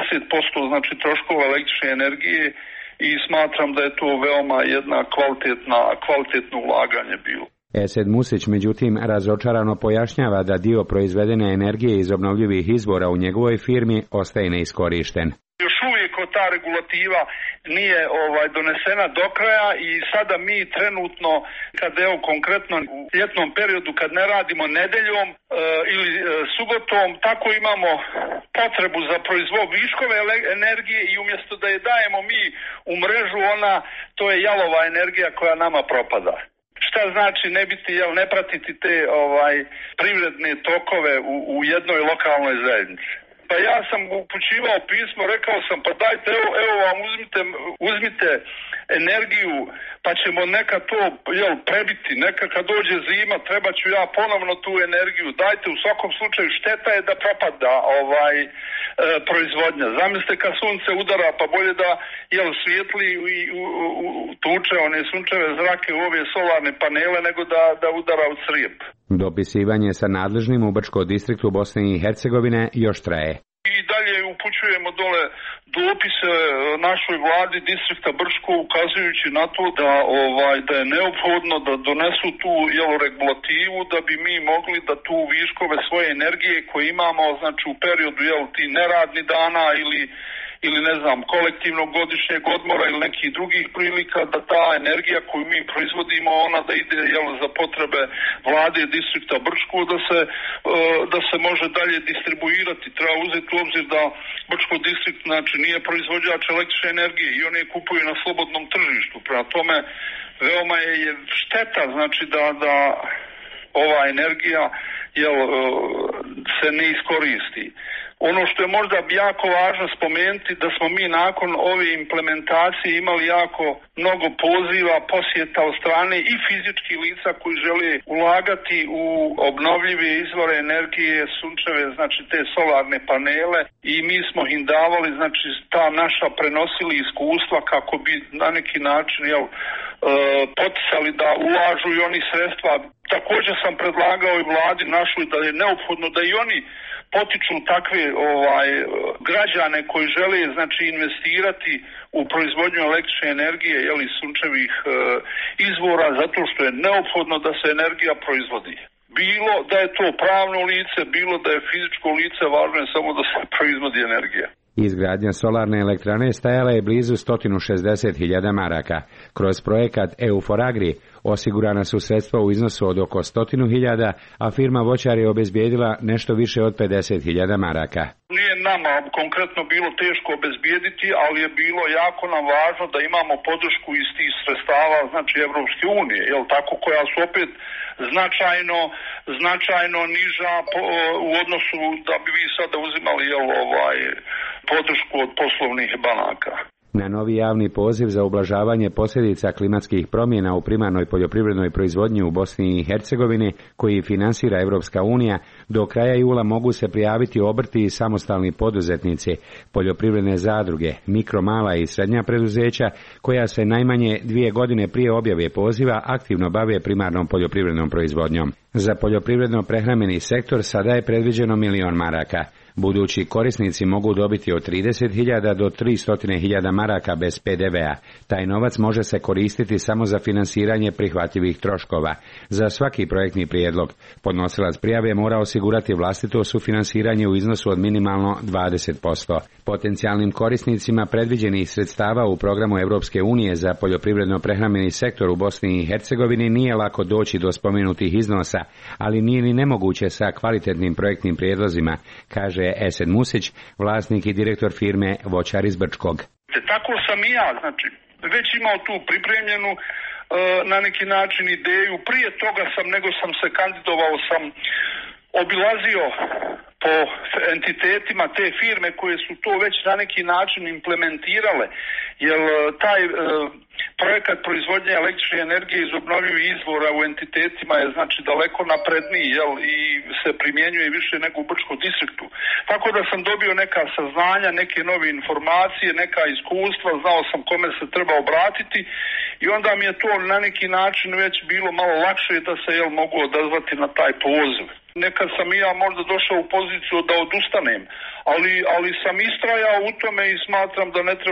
50% troškova električne energije i smatram da je to veoma jedna kvalitetno ulaganje bilo. Esed Musić međutim razočarano pojašnjava da dio proizvedene energije iz obnovljivih izvora u njegovoj firmi ostaje neiskorišten. Još uvijek ta regulativa nije donesena do kraja i sada mi trenutno, kad konkretno u ljetnom periodu kad ne radimo nedeljom ili subotom, tako imamo potrebu za proizvod viškove energije i umjesto da je dajemo mi u mrežu, to je jalova energija koja nama propada. Šta znači ne pratiti te privredne tokove u jednoj lokalnoj zajednici? Pa ja sam upućivao pismo, rekao sam pa dajte evo vam uzmite energiju pa ćemo neka to prebiti, neka kad dođe zima treba ću ja ponovno tu energiju, dajte u svakom slučaju šteta je da propada proizvodnja. Zamislite kad sunce udara pa bolje da svijetli i tuče one sunčeve zrake u ove solarne panele nego da udara u crijep. Dopisivanje sa nadležnim u Brčko-distriktu Bosne i Hercegovine još traje. I dalje upućujemo dole dopise našoj vladi distrikta Brčko ukazujući na to da je neophodno da donesu tu regulativu da bi mi mogli da tu viškove svoje energije koje imamo u periodu ti neradni dana ili kolektivnog godišnjeg odmora ili nekih drugih prilika, da ta energija koju mi proizvodimo, ona da ide za potrebe vlade distrikta Brčko, da se može dalje distribuirati. Treba uzeti u obzir da Brčko distrikt nije proizvođač električne energije i oni je kupuju na slobodnom tržištu. Prema tome veoma je šteta da ova energija se ne iskoristi. Ono što je možda jako važno spomenuti da smo mi nakon ove implementacije imali jako mnogo poziva, posjeta od strane i fizičkih lica koji žele ulagati u obnovljive izvore energije, sunčeve, te solarne panele i mi smo im davali, ta naša prenosili iskustva kako bi na neki način poticali da ulažu i oni sredstva. Također sam predlagao i vladi našoj da je neophodno da i oni potiču takve građane koji žele investirati u proizvodnju električne energije sunčevih izvora zato što je neophodno da se energija proizvodi. Bilo da je to pravno lice, bilo da je fizičko lice, važno je samo da se proizvodi energija. Izgradnja solarne elektrane stajala je blizu 160.000 maraka. Kroz projekat EU4Agri osigurana su sredstva u iznosu od oko 100.000, a firma Voćar je obezbijedila nešto više od 50.000 maraka. Nije nama konkretno bilo teško obezbijediti, ali je bilo jako nam važno da imamo podršku iz tih sredstava, Evropske unije, tako, koja su opet značajno niža u odnosu da bi vi sada uzimali podršku od poslovnih banaka. Na novi javni poziv za ublažavanje posljedica klimatskih promjena u primarnoj poljoprivrednoj proizvodnji u Bosni i Hercegovini, koji finansira Europska unija, do kraja jula mogu se prijaviti obrti i samostalni poduzetnici, poljoprivredne zadruge, mikro, mala i srednja preduzeća, koja se najmanje 2 godine prije objave poziva aktivno bave primarnom poljoprivrednom proizvodnjom. Za poljoprivredno-prehrambeni sektor sada je predviđeno 1 milion maraka. Budući korisnici mogu dobiti od 30.000 do 300.000 maraka bez PDV-a. Taj novac može se koristiti samo za finansiranje prihvatljivih troškova. Za svaki projektni prijedlog podnosilac prijave mora osigurati vlastito sufinansiranje u iznosu od minimalno 20%. Potencijalnim korisnicima predviđenih sredstava u programu Europske unije za poljoprivredno-prehrambeni sektor u Bosni i Hercegovini nije lako doći do spomenutih iznosa, ali nije ni nemoguće sa kvalitetnim projektnim prijedlozima, kaže Esed Musić, vlasnik i direktor firme Voćar iz Brčkog. Tako sam i ja, znači, već imao tu pripremljenu na neki način ideju. Prije toga nego sam se kandidovao, sam obilazio po entitetima te firme koje su to već na neki način implementirale, jer taj projekat proizvodnje električne energije iz obnovljivih izvora u entitetima je znači daleko napredniji, jel, i se primjenjuje više nego u Brčkom distriktu. Tako da sam dobio neka saznanja, neke nove informacije, neka iskustva, znao sam kome se treba obratiti i onda mi je to na neki način već bilo malo lakše da se mogu odazvati na taj poziv. Nekad sam i ja možda došao u poziciju da odustanem, ali sam istrajao u tome i smatram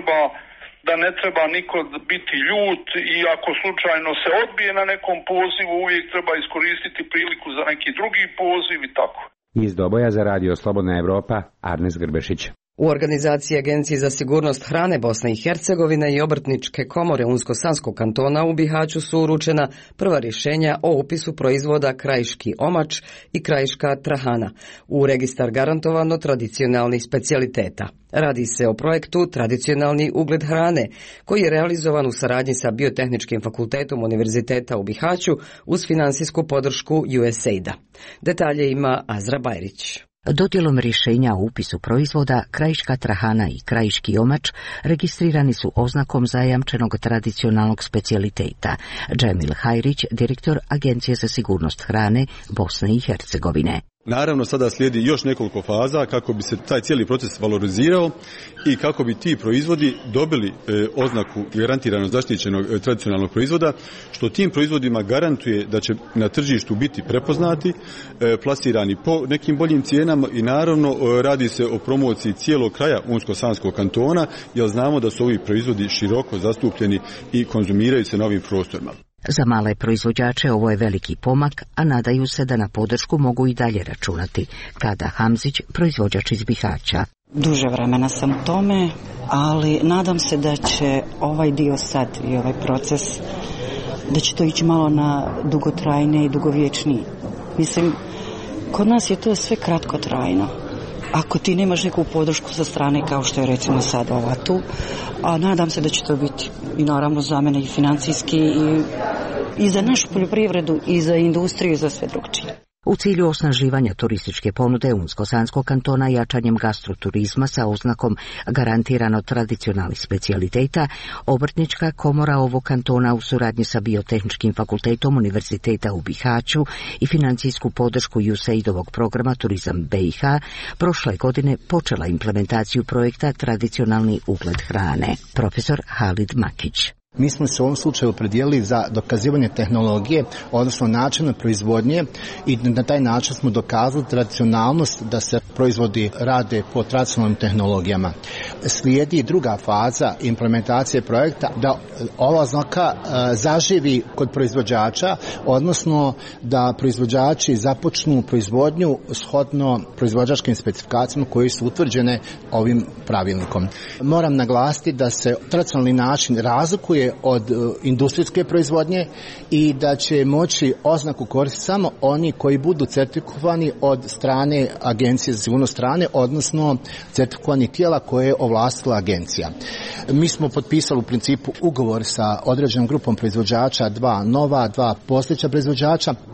da ne treba niko biti ljut i ako slučajno se odbije na nekom pozivu, uvijek treba iskoristiti priliku za neki drugi poziv i tako. Iz Doboja za Radio Slobodna Evropa, Arnes Grbešić. U organizaciji Agencije za sigurnost hrane Bosne i Hercegovine i obrtničke komore Unsko-Sanskog kantona u Bihaću su uručena prva rješenja o upisu proizvoda krajiški omač i krajiška trahana u registar garantovano tradicionalnih specijaliteta. Radi se o projektu Tradicionalni ugled hrane, koji je realizovan u saradnji sa Biotehničkim fakultetom Univerziteta u Bihaću uz finansijsku podršku USAID-a. Detalje ima Azra Bajrić. Dodjelom rješenja o upisu proizvoda, krajiška trahana i krajiški omač registrirani su oznakom zajamčenog tradicionalnog specijaliteta. Džemil Hajrić, direktor Agencije za sigurnost hrane Bosne i Hercegovine. Naravno, sada slijedi još nekoliko faza kako bi se taj cijeli proces valorizirao i kako bi ti proizvodi dobili oznaku garantirano zaštićenog tradicionalnog proizvoda, što tim proizvodima garantuje da će na tržištu biti prepoznati, plasirani po nekim boljim cijenama i naravno radi se o promociji cijelog kraja Unsko-Sanskog kantona, jer znamo da su ovi proizvodi široko zastupljeni i konzumiraju se na ovim prostorima. Za male proizvođače ovo je veliki pomak, a nadaju se da na podršku mogu i dalje računati. Kada Hamzić, proizvođač iz Bihaća. Duže vremena sam u tome, ali nadam se da će ovaj dio sad i ovaj proces, da će to ići malo na dugotrajne i dugovječniji. Mislim, kod nas je to sve kratkotrajno. Ako ti nemaš neku podršku sa strane kao što je recimo sad ova tu, a nadam se da će to biti i naravno za mene i financijski i za našu poljoprivredu i za industriju i za sve drugčije. U cilju osnaživanja turističke ponude Unsko-Sanskog kantona jačanjem gastroturizma sa oznakom garantirano tradicionalnih specijaliteta, obrtnička komora ovog kantona u suradnji sa Biotehničkim fakultetom Univerziteta u Bihaću i financijsku podršku USAID-ovog programa Turizam BiH prošle godine počela implementaciju projekta Tradicionalni ugled hrane. Profesor Halid Makić. Mi smo se u ovom slučaju opredijelili za dokazivanje tehnologije, odnosno načina proizvodnje, i na taj način smo dokazali tradicionalnost da se proizvodi rade po tradicionalnim tehnologijama. Slijedi druga faza implementacije projekta da ova oznaka zaživi kod proizvođača, odnosno da proizvođači započnu proizvodnju shodno proizvođačkim specifikacijama koje su utvrđene ovim pravilnikom. Moram naglasiti da se tradicionalni način razlikuje od industrijske proizvodnje i da će moći oznaku koristiti samo oni koji budu certifikovani od strane Agencije za sigurnost hrane, odnosno certifikovani tijela koje je ovlastila agencija. Mi smo potpisali u principu ugovor sa određenom grupom proizvođača, 2 nova, 2 postojeća proizvođača,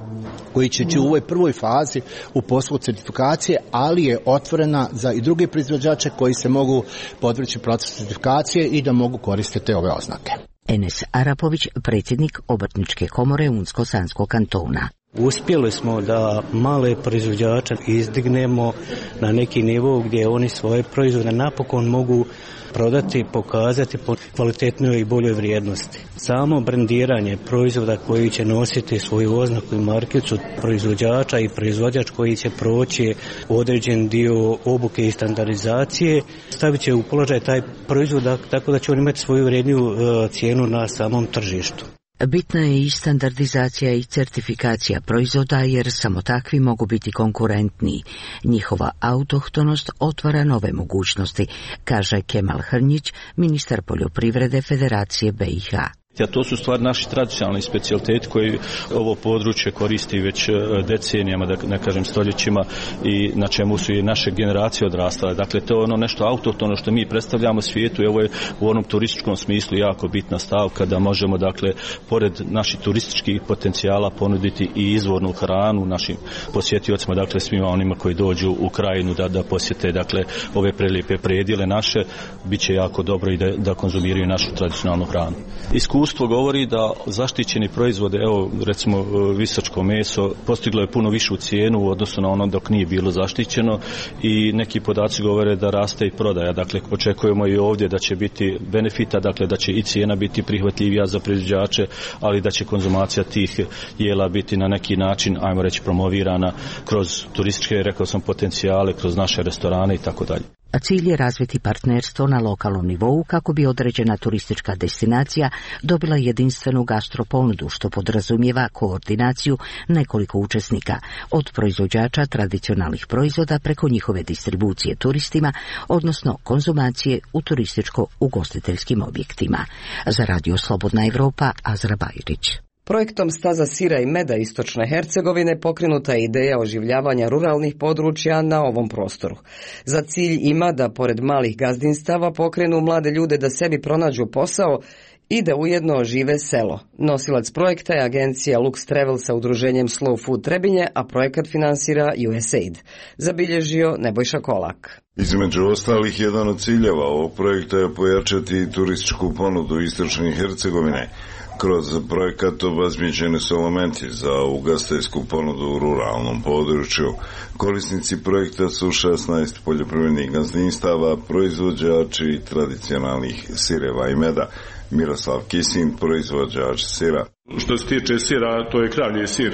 koji će u ovoj prvoj fazi u poslu certifikacije, ali je otvorena za i druge proizvođače koji se mogu podvrći procesu certifikacije i da mogu koristiti ove oznake. Enes Arapović, predsjednik Obrtničke komore Unsko-Sanskog kantona. Uspjeli smo da male proizvođače izdignemo na neki nivo gdje oni svoje proizvode napokon mogu prodati, pokazati po kvalitetnoj i boljoj vrijednosti. Samo brendiranje proizvoda koji će nositi svoju oznaku i markicu proizvođača i proizvođač koji će proći određen dio obuke i standardizacije, stavit će u položaj taj proizvod tako da će on imati svoju vrijedniju cijenu na samom tržištu. Bitna je i standardizacija i certifikacija proizvoda jer samo takvi mogu biti konkurentniji. Njihova autohtonost otvara nove mogućnosti, kaže Kemal Hrnjić, ministar poljoprivrede Federacije BiH. A to su stvari naši tradicionalni specijaliteti koji ovo područje koristi već decenijama, da ne kažem stoljećima, i na čemu su i naše generacije odrastale. Dakle, to je ono nešto autohtono što mi predstavljamo svijetu i ovo je u onom turističkom smislu jako bitna stavka da možemo, dakle, pored naših turističkih potencijala ponuditi i izvornu hranu našim posjetiocima, dakle, svima onima koji dođu u krajinu da posjete, dakle, ove prelijepe predjele naše, bit će jako dobro i da konzumiraju našu tradicionalnu hranu. Iskustvo govori da zaštićeni proizvode, evo recimo visočko meso, postiglo je puno višu cijenu u odnosu na ono dok nije bilo zaštićeno i neki podaci govore da raste i prodaja. Dakle, očekujemo i ovdje da će biti benefita, dakle da će i cijena biti prihvatljivija za proizvođače, ali da će konzumacija tih jela biti na neki način, ajmo reći, promovirana kroz turističke, rekao sam, potencijale, kroz naše restorane i tako dalje. A cilj je razviti partnerstvo na lokalnom nivou kako bi određena turistička destinacija dobila jedinstvenu gastroponudu, što podrazumijeva koordinaciju nekoliko učesnika, od proizvođača tradicionalnih proizvoda preko njihove distribucije turistima, odnosno konzumacije u turističko-ugostiteljskim objektima. Za Radio Slobodna Evropa, Azra Bajrić. Projektom Staza sira i meda Istočne Hercegovine pokrenuta je ideja oživljavanja ruralnih područja na ovom prostoru. Za cilj ima da pored malih gazdinstava pokrenu mlade ljude da sebi pronađu posao i da ujedno ožive selo. Nosilac projekta je agencija Lux Travel sa udruženjem Slow Food Trebinje, a projekat finansira USAID. Zabilježio Nebojša Kolak. Između ostalih, jedan od ciljeva ovog projekta je pojačati turističku ponudu Istočne Hercegovine. Kroz projekat obezbeđeni su elementi za ugostiteljsku ponudu u ruralnom području. Korisnici projekta su 16 poljoprivrednih gazdinstava, proizvođači tradicionalnih sireva i meda. Miroslav Kisin, proizvođač sira. Što se tiče sira, to je kravlji sir,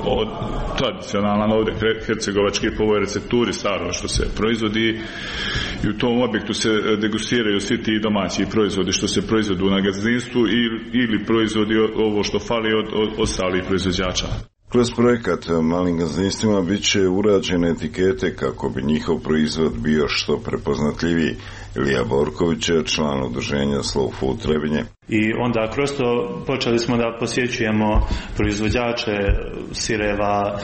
tradicionalan ovdje hercegovački po ovoj recepturi staro što se proizvodi i u tom objektu se degustiraju svi ti domaći proizvodi što se proizvodu na gazdinstvu ili proizvodi ovo što fali od ostalih proizvođača. Kroz projekat malim gazdinstvima bit će urađene etikete kako bi njihov proizvod bio što prepoznatljiviji. Ilija Borković je član udruženja Slow Food Trebinje. I onda kroz to počeli smo da posjećujemo proizvođače sireva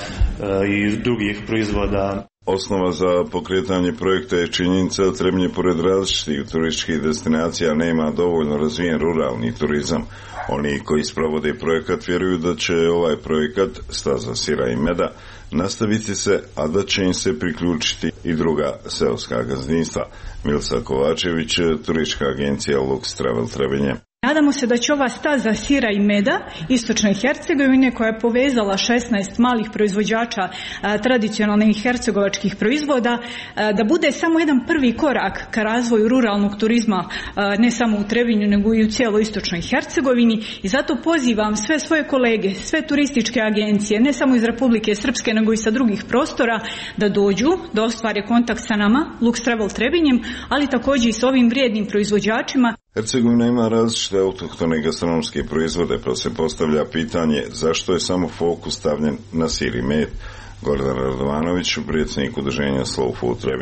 i drugih proizvoda. Osnova za pokretanje projekta je činjenica da Trebinje pored različitih turističkih destinacija nema dovoljno razvijen ruralni turizam. Oni koji sprovode projekat vjeruju da će ovaj projekat Staza sira i meda nastaviti se, a da će im se priključiti i druga seoska gazdinstva. Milsa Kovačević, turistička agencija Lux Travel Trebinje. Nadamo se da će ova staza sira i meda Istočne Hercegovine, koja je povezala 16 malih proizvođača tradicionalnih hercegovačkih proizvoda, da bude samo jedan prvi korak ka razvoju ruralnog turizma, ne samo u Trebinju nego i u cijeloj Istočnoj Hercegovini, i zato pozivam sve svoje kolege, sve turističke agencije, ne samo iz Republike Srpske nego i sa drugih prostora, da dođu, da ostvare kontakt sa nama, Lux Travel Trebinjem, ali također i s ovim vrijednim proizvođačima. Hercegovina ima različite autohtone gastronomske proizvode, pa se postavlja pitanje zašto je samo fokus stavljen na sir i med. Gordan Radovanović, predsjednik udruženja Slow Food Trebinje.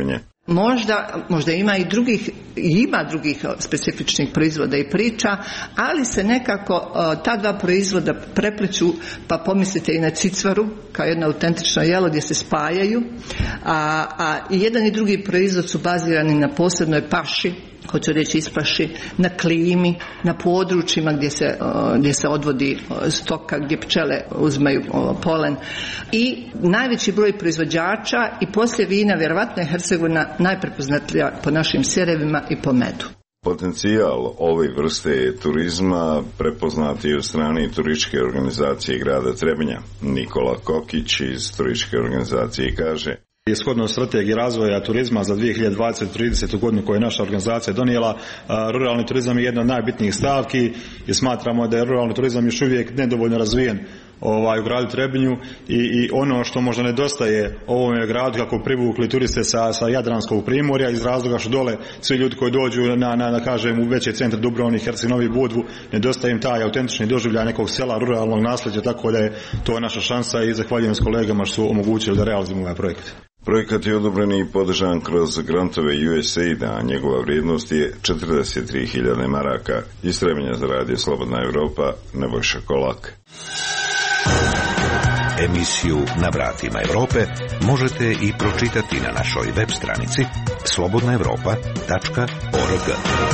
Možda ima i drugih specifičnih proizvoda i priča, ali se nekako ta dva proizvoda prepliču, pa pomislite i na cicvaru kao jedno autentično jelo gdje se spajaju, a i jedan i drugi proizvod su bazirani na posebnoj paši, hoću reći ispaši, na klimi, na područjima gdje se odvodi stoka, gdje pčele uzmaju polen. I najveći broj proizvođača i poslije vina, vjerovatno je Hercegovina najprepoznatljivija po našim sirevima i po medu. Potencijal ove vrste turizma prepoznat je u strani turističke organizacije grada Trebinja. Nikola Kokić iz turističke organizacije kaže: Shodno strategiji razvoja turizma za 2020-30. godinu koju je naša organizacija donijela, ruralni turizam je jedna od najbitnijih stavki i smatramo da je ruralni turizam još uvijek nedovoljno razvijen u gradu Trebinju i ono što možda nedostaje ovome gradu kako privukli turiste sa Jadranskog primorja iz razloga što dole svi ljudi koji dođu kažem u veće centre Dubrovnik, Herceg Novi, Budvu, nedostaje im taj autentični doživljaj nekog sela, ruralnog nasljeđa, tako da je to naša šansa i zahvaljujem s kolegama što su omogućili da realizujemo ovaj projekat. Projekat je odobren i podržan kroz grantove USAID-a, a njegova vrijednost je 43.000 maraka. Iz Trebinja za Radio Slobodna Evropa, Nebojša Kolak. Emisiju Na vratima Evrope možete i pročitati na našoj web stranici slobodnaevropa.org.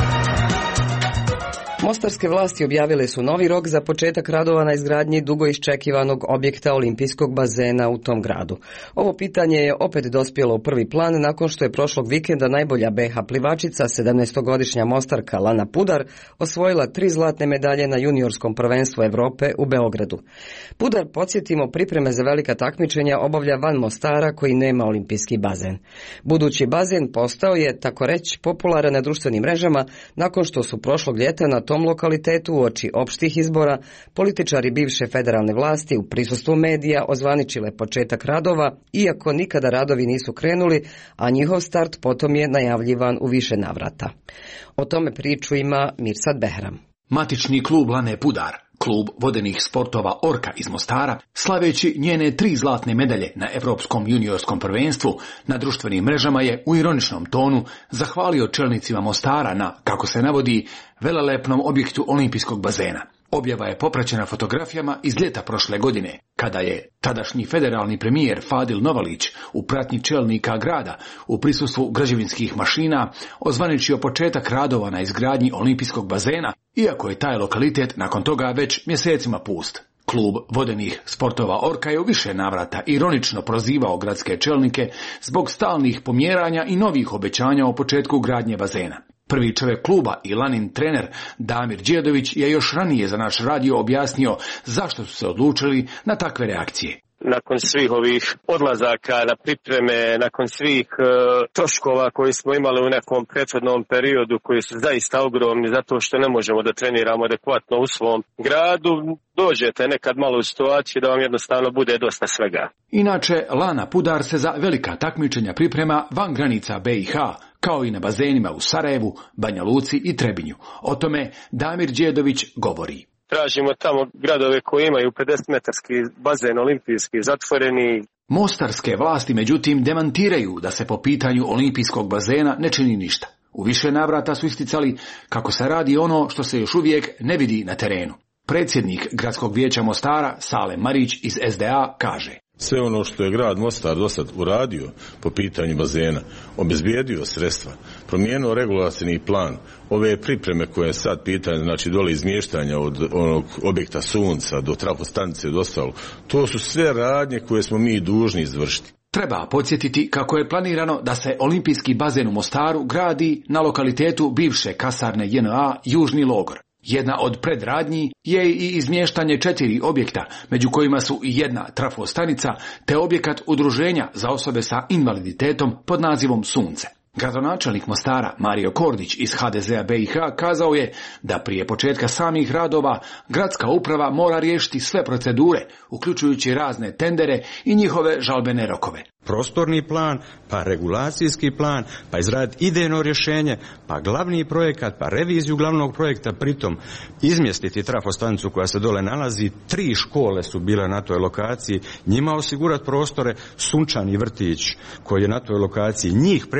Mostarske vlasti objavile su novi rok za početak radova na izgradnji dugo iščekivanog objekta olimpijskog bazena u tom gradu. Ovo pitanje je opet dospjelo u prvi plan nakon što je prošlog vikenda najbolja BH plivačica, 17-godišnja Mostarka Lana Pudar, osvojila 3 zlatne medalje na juniorskom prvenstvu Europe u Beogradu. Pudar, podsjetimo, pripreme za velika takmičenja obavlja van Mostara koji nema olimpijski bazen. Budući bazen postao je, tako reći, popularan na društvenim mrežama nakon što su prošlog ljeta na tom lokalitetu uoči opštih izbora političari bivše federalne vlasti u prisustvu medija ozvaničile početak radova, iako nikada radovi nisu krenuli, a njihov start potom je najavljivan u više navrata. O tome priču ima Mirsad Behram. Matični klub Lane Pudar, klub vodenih sportova Orka iz Mostara, slaveći njene 3 zlatne medalje na Evropskom juniorskom prvenstvu, na društvenim mrežama je u ironičnom tonu zahvalio čelnicima Mostara na, kako se navodi, velelepnom objektu olimpijskog bazena. Objava je popraćena fotografijama iz ljeta prošle godine, kada je tadašnji federalni premijer Fadil Novalić u pratnji čelnika grada u prisustvu građevinskih mašina ozvaničio početak radova na izgradnji olimpijskog bazena, iako je taj lokalitet nakon toga već mjesecima pust. Klub vodenih sportova Orka je u više navrata ironično prozivao gradske čelnike zbog stalnih pomjeranja i novih obećanja o početku gradnje bazena. Prvi čovjek kluba i Lanin trener Damir Đedović je još ranije za naš radio objasnio zašto su se odlučili na takve reakcije. Nakon svih ovih odlazaka na pripreme, nakon svih troškova koji smo imali u nekom prethodnom periodu koji su zaista ogromni zato što ne možemo da treniramo adekvatno u svom gradu, dođete nekad malo u situaciju da vam jednostavno bude dosta svega. Inače, Lana Pudar se za velika takmičenja priprema van granica BiH, kao i na bazenima u Sarajevu, Banja Luci i Trebinju. O tome Damir Đedović govori. Tražimo tamo gradove koji imaju 50-metarski bazen olimpijski zatvoreni. Mostarske vlasti međutim demantiraju da se po pitanju olimpijskog bazena ne čini ništa. U više navrata su isticali kako se radi ono što se još uvijek ne vidi na terenu. Predsjednik Gradskog vijeća Mostara, Salem Marić iz SDA, kaže: sve ono što je grad Mostar do sad uradio po pitanju bazena, obezbijedio sredstva, promijenio regulacijni plan, ove pripreme koje je sad pitanje, znači dole izmještanja od onog objekta Sunca do trafostanice do ostalo, to su sve radnje koje smo mi dužni izvršiti. Treba podsjetiti kako je planirano da se olimpijski bazen u Mostaru gradi na lokalitetu bivše kasarne JNA Južni logor. Jedna od predradnji je i izmještanje 4 objekta, među kojima su i jedna trafostanica, te objekat udruženja za osobe sa invaliditetom pod nazivom Sunce. Gradonačelnik Mostara Mario Kordić iz HDZ-a BiH kazao je da prije početka samih radova gradska uprava mora riješiti sve procedure, uključujući razne tendere i njihove žalbene rokove. Prostorni plan, pa regulacijski plan, pa izraditi idejno rješenje, pa glavni projekat, pa reviziju glavnog projekta, pritom izmjestiti trafostanicu koja se dole nalazi, 3 škole su bile na toj lokaciji, njima osigurati prostore, sunčani vrtić koji je na toj lokaciji, njih premjestiti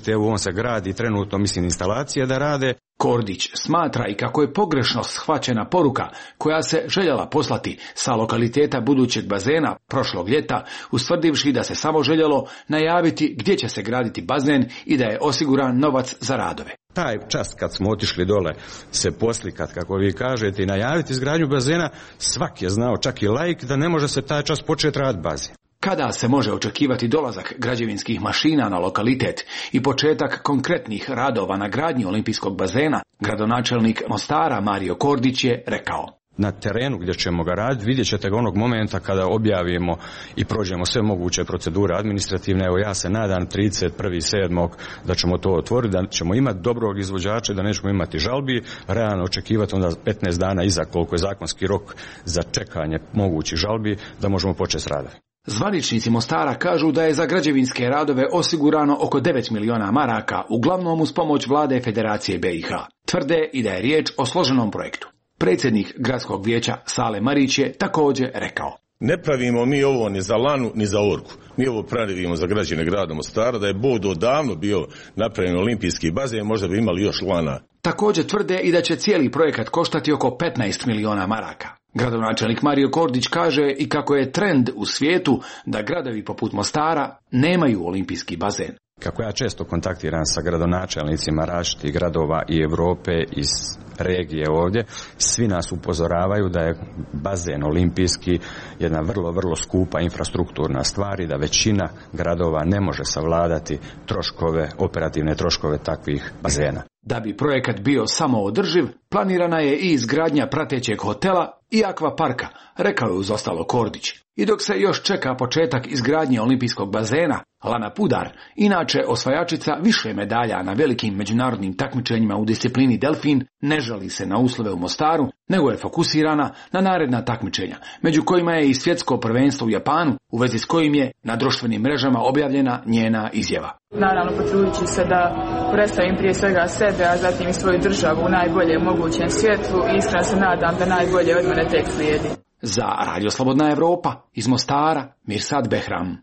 vidite, evo on se gradi trenutno, mislim, instalacije da rade. Kordić smatra i kako je pogrešno shvaćena poruka koja se željela poslati sa lokaliteta budućeg bazena prošlog ljeta, ustvrdivši da se samo željelo najaviti gdje će se graditi bazen i da je osiguran novac za radove. Taj čas kad smo otišli dole se poslikat, kako vi kažete, i najaviti izgradnju bazena, svak je znao, čak i laik, da ne može se taj čas početi raditi bazen. Kada se može očekivati dolazak građevinskih mašina na lokalitet i početak konkretnih radova na gradnji olimpijskog bazena, gradonačelnik Mostara Mario Kordić je rekao: Na terenu gdje ćemo ga raditi vidjet ćete ga onog momenta kada objavimo i prođemo sve moguće procedure administrativne. Evo, ja se nadam 31.7. da ćemo to otvoriti, da ćemo imati dobrog izvođača, da nećemo imati žalbi, realno očekivati onda 15 dana iza koliko je zakonski rok za čekanje mogućih žalbi, da možemo početi s radom. Zvaničnici Mostara kažu da je za građevinske radove osigurano oko 9 miliona maraka, uglavnom uz pomoć vlade Federacije BiH. Tvrde i da je riječ o složenom projektu. Predsjednik gradskog vijeća Sale Marić je također rekao: Ne pravimo mi ovo ni za Lanu ni za Orku. Mi ovo pravimo za građane grada Mostara. Da je Bod odavno bio napravljen olimpijski bazen, možda bi imali još Lana. Također tvrde i da će cijeli projekat koštati oko 15 miliona maraka. Gradonačelnik Mario Kordić kaže i kako je trend u svijetu da gradovi poput Mostara nemaju olimpijski bazen. Kako ja često kontaktiram sa gradonačelnicima različitih gradova i Europe, iz regije ovdje, svi nas upozoravaju da je bazen olimpijski jedna vrlo, vrlo skupa infrastrukturna stvar i da većina gradova ne može savladati troškove, operativne troškove takvih bazena. Da bi projekat bio samoodrživ, planirana je i izgradnja pratećeg hotela i akvaparka, rekao je uz ostalo Kordić. I dok se još čeka početak izgradnje olimpijskog bazena, Lana Pudar, inače osvajačica više medalja na velikim međunarodnim takmičenjima u disciplini delfin, ne žali se na uslove u Mostaru, nego je fokusirana na naredna takmičenja, među kojima je i svjetsko prvenstvo u Japanu, u vezi s kojim je na društvenim mrežama objavljena njena izjava. Naravno, potrudit ću se da predstavim prije svega sebe, a zatim i svoju državu u najboljem mogućem svjetlu i iskreno se nadam da najbolje od mene tek slijedi. Za Radio Slobodna Evropa, iz Mostara, Mirsad Behram.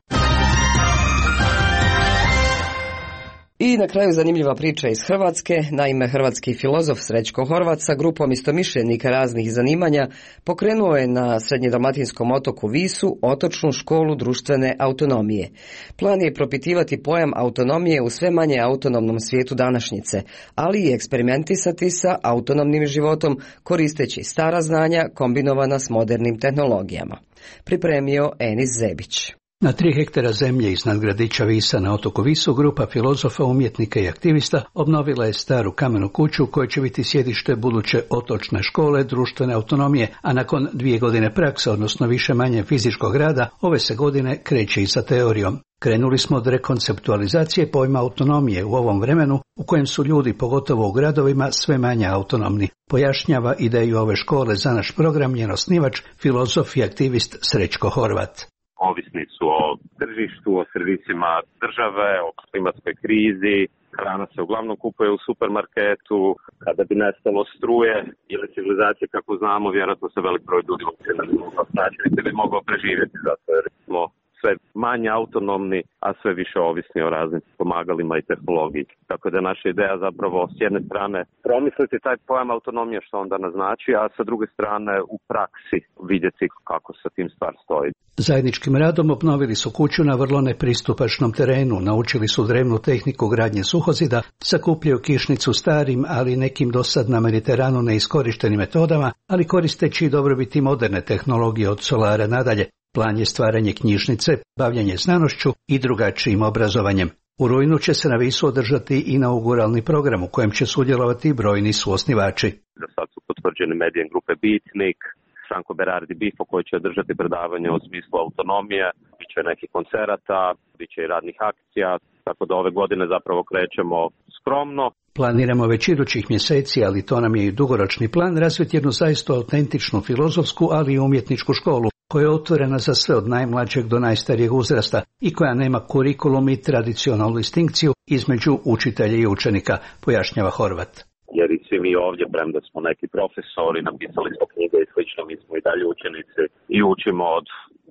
I na kraju zanimljiva priča iz Hrvatske. Naime, hrvatski filozof Srećko Horvat sa grupom istomišljenika raznih zanimanja pokrenuo je na srednjedalmatinskom otoku Visu otočnu školu društvene autonomije. Plan je propitivati pojam autonomije u sve manje autonomnom svijetu današnjice, ali i eksperimentisati sa autonomnim životom koristeći stara znanja kombinovana s modernim tehnologijama. Pripremio Enis Zebić. Na 3 hektara zemlje iznad gradića Visa na otoku Visu grupa filozofa, umjetnika i aktivista obnovila je staru kamenu kuću koja će biti sjedište buduće otočne škole društvene autonomije, a nakon 2 godine prakse, odnosno više manje fizičkog rada, ove se godine kreće i sa teorijom. Krenuli smo od rekonceptualizacije pojma autonomije u ovom vremenu u kojem su ljudi, pogotovo u gradovima, sve manje autonomni. Pojašnjava ideju ove škole za naš program njen osnivač, filozof i aktivist Srećko Horvat. Ovisni su o tržištu, o servisima države, o klimatskoj krizi. Hrana se uglavnom kupuje u supermarketu. Kada bi nestalo struje ili civilizacije kako znamo, vjerojatno se velik broj ljudi uopće ne bi mogao snaći, niti bi mogao preživjeti, zato jer smo sve manje autonomni, a sve više ovisni o raznim pomagalima i tehnologiji. Tako da je naša ideja zapravo s jedne strane promisliti taj pojam autonomije što onda naznači, a sa druge strane u praksi vidjeti kako sa tim stvar stoji. Zajedničkim radom obnovili su kuću na vrlo nepristupačnom terenu, naučili su drevnu tehniku gradnje suhozida, sakupljaju kišnicu starim, ali nekim dosad na Mediteranu neiskorištenim metodama, ali koristeći dobrobiti moderne tehnologije od solara nadalje. Plan je stvaranje knjižnice, bavljanje znanošću i drugačijim obrazovanjem. U rujnu će se na Visu održati inauguralni program u kojem će sudjelovati brojni suosnivači. Do sad su potvrđeni medijem grupe Beatnik, Franco Berardi Bifo koji će održati predavanje u smislu autonomije, bit će nekih koncerata, bit će i radnih akcija, tako da ove godine zapravo krećemo skromno. Planiramo već idućih mjeseci, ali to nam je i dugoročni plan, razviti jednu zaista autentičnu filozofsku, ali i umjetničku školu, koja je otvorena za sve od najmlađeg do najstarijeg uzrasta i koja nema kurikulum i tradicionalnu distinkciju između učitelja i učenika, pojašnjava Horvat. Jer i svi mi ovdje, premda smo neki profesori, napisali smo knjige i slično, mi smo i dalje učenici i učimo od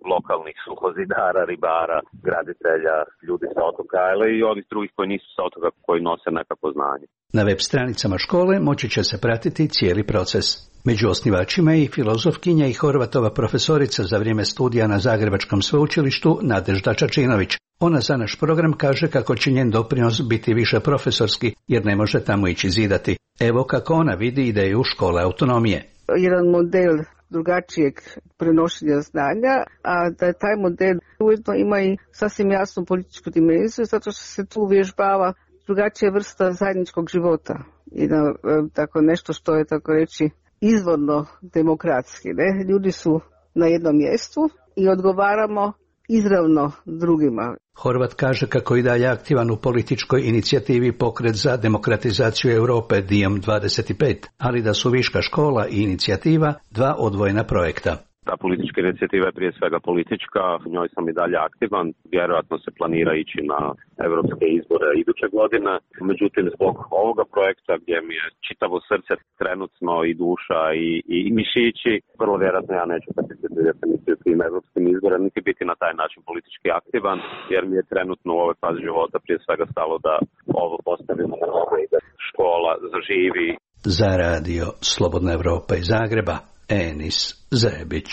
lokalnih suhozidara, ribara, graditelja, ljudi sa otoka, ali i ovih drugih koji nisu sa otoka, koji nose nekako znanje. Na web stranicama škole moći će se pratiti cijeli proces. Među osnivačima je i filozofkinja i Horvatova profesorica za vrijeme studija na Zagrebačkom sveučilištu Nadežda Čačinović. Ona za naš program kaže kako će njen doprinos biti više profesorski, jer ne može tamo ići zidati. Evo kako ona vidi ideju škole autonomije. Jedan model drugačijeg prenošenja znanja, a da taj model ujedno ima i sasvim jasnu političku dimenziju, zato što se tu uvježbava drugačija vrsta zajedničkog života i tako nešto što je, tako reći, izvorno demokratski. Ne? Ljudi su na jednom mjestu i odgovaramo izravno drugima. Horvat kaže kako i dalje aktivan u političkoj inicijativi Pokret za demokratizaciju Europe Diem 25, ali da su viška škola i inicijativa dva odvojena projekta. Ta politička inicijativa je prije svega politička, u njoj sam i dalje aktivan, vjerojatno se planira ići na europske izbore iduće godine. Međutim, zbog ovoga projekta gdje mi je čitavo srce trenutno i duša i mišići, vrlo vjerojatno ja neću participirati niti u tim europskim izborima, niti biti na taj način politički aktivan, jer mi je trenutno u ovoj fazi života prije svega stalo da ovo postavimo na noge i da škola zaživi. Za radio Slobodna Evropa iz Zagreba, Enis Zebić.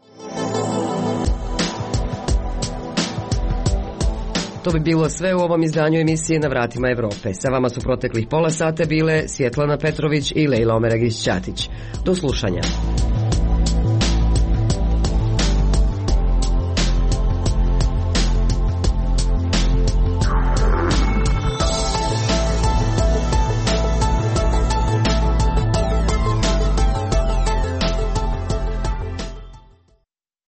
To bi bilo sve u ovom izdanju emisije Na vratima Evrope. Sa vama su proteklih pola sata bile Svjetlana Petrović i Lejla Omeragić-Ćatić. Do slušanja.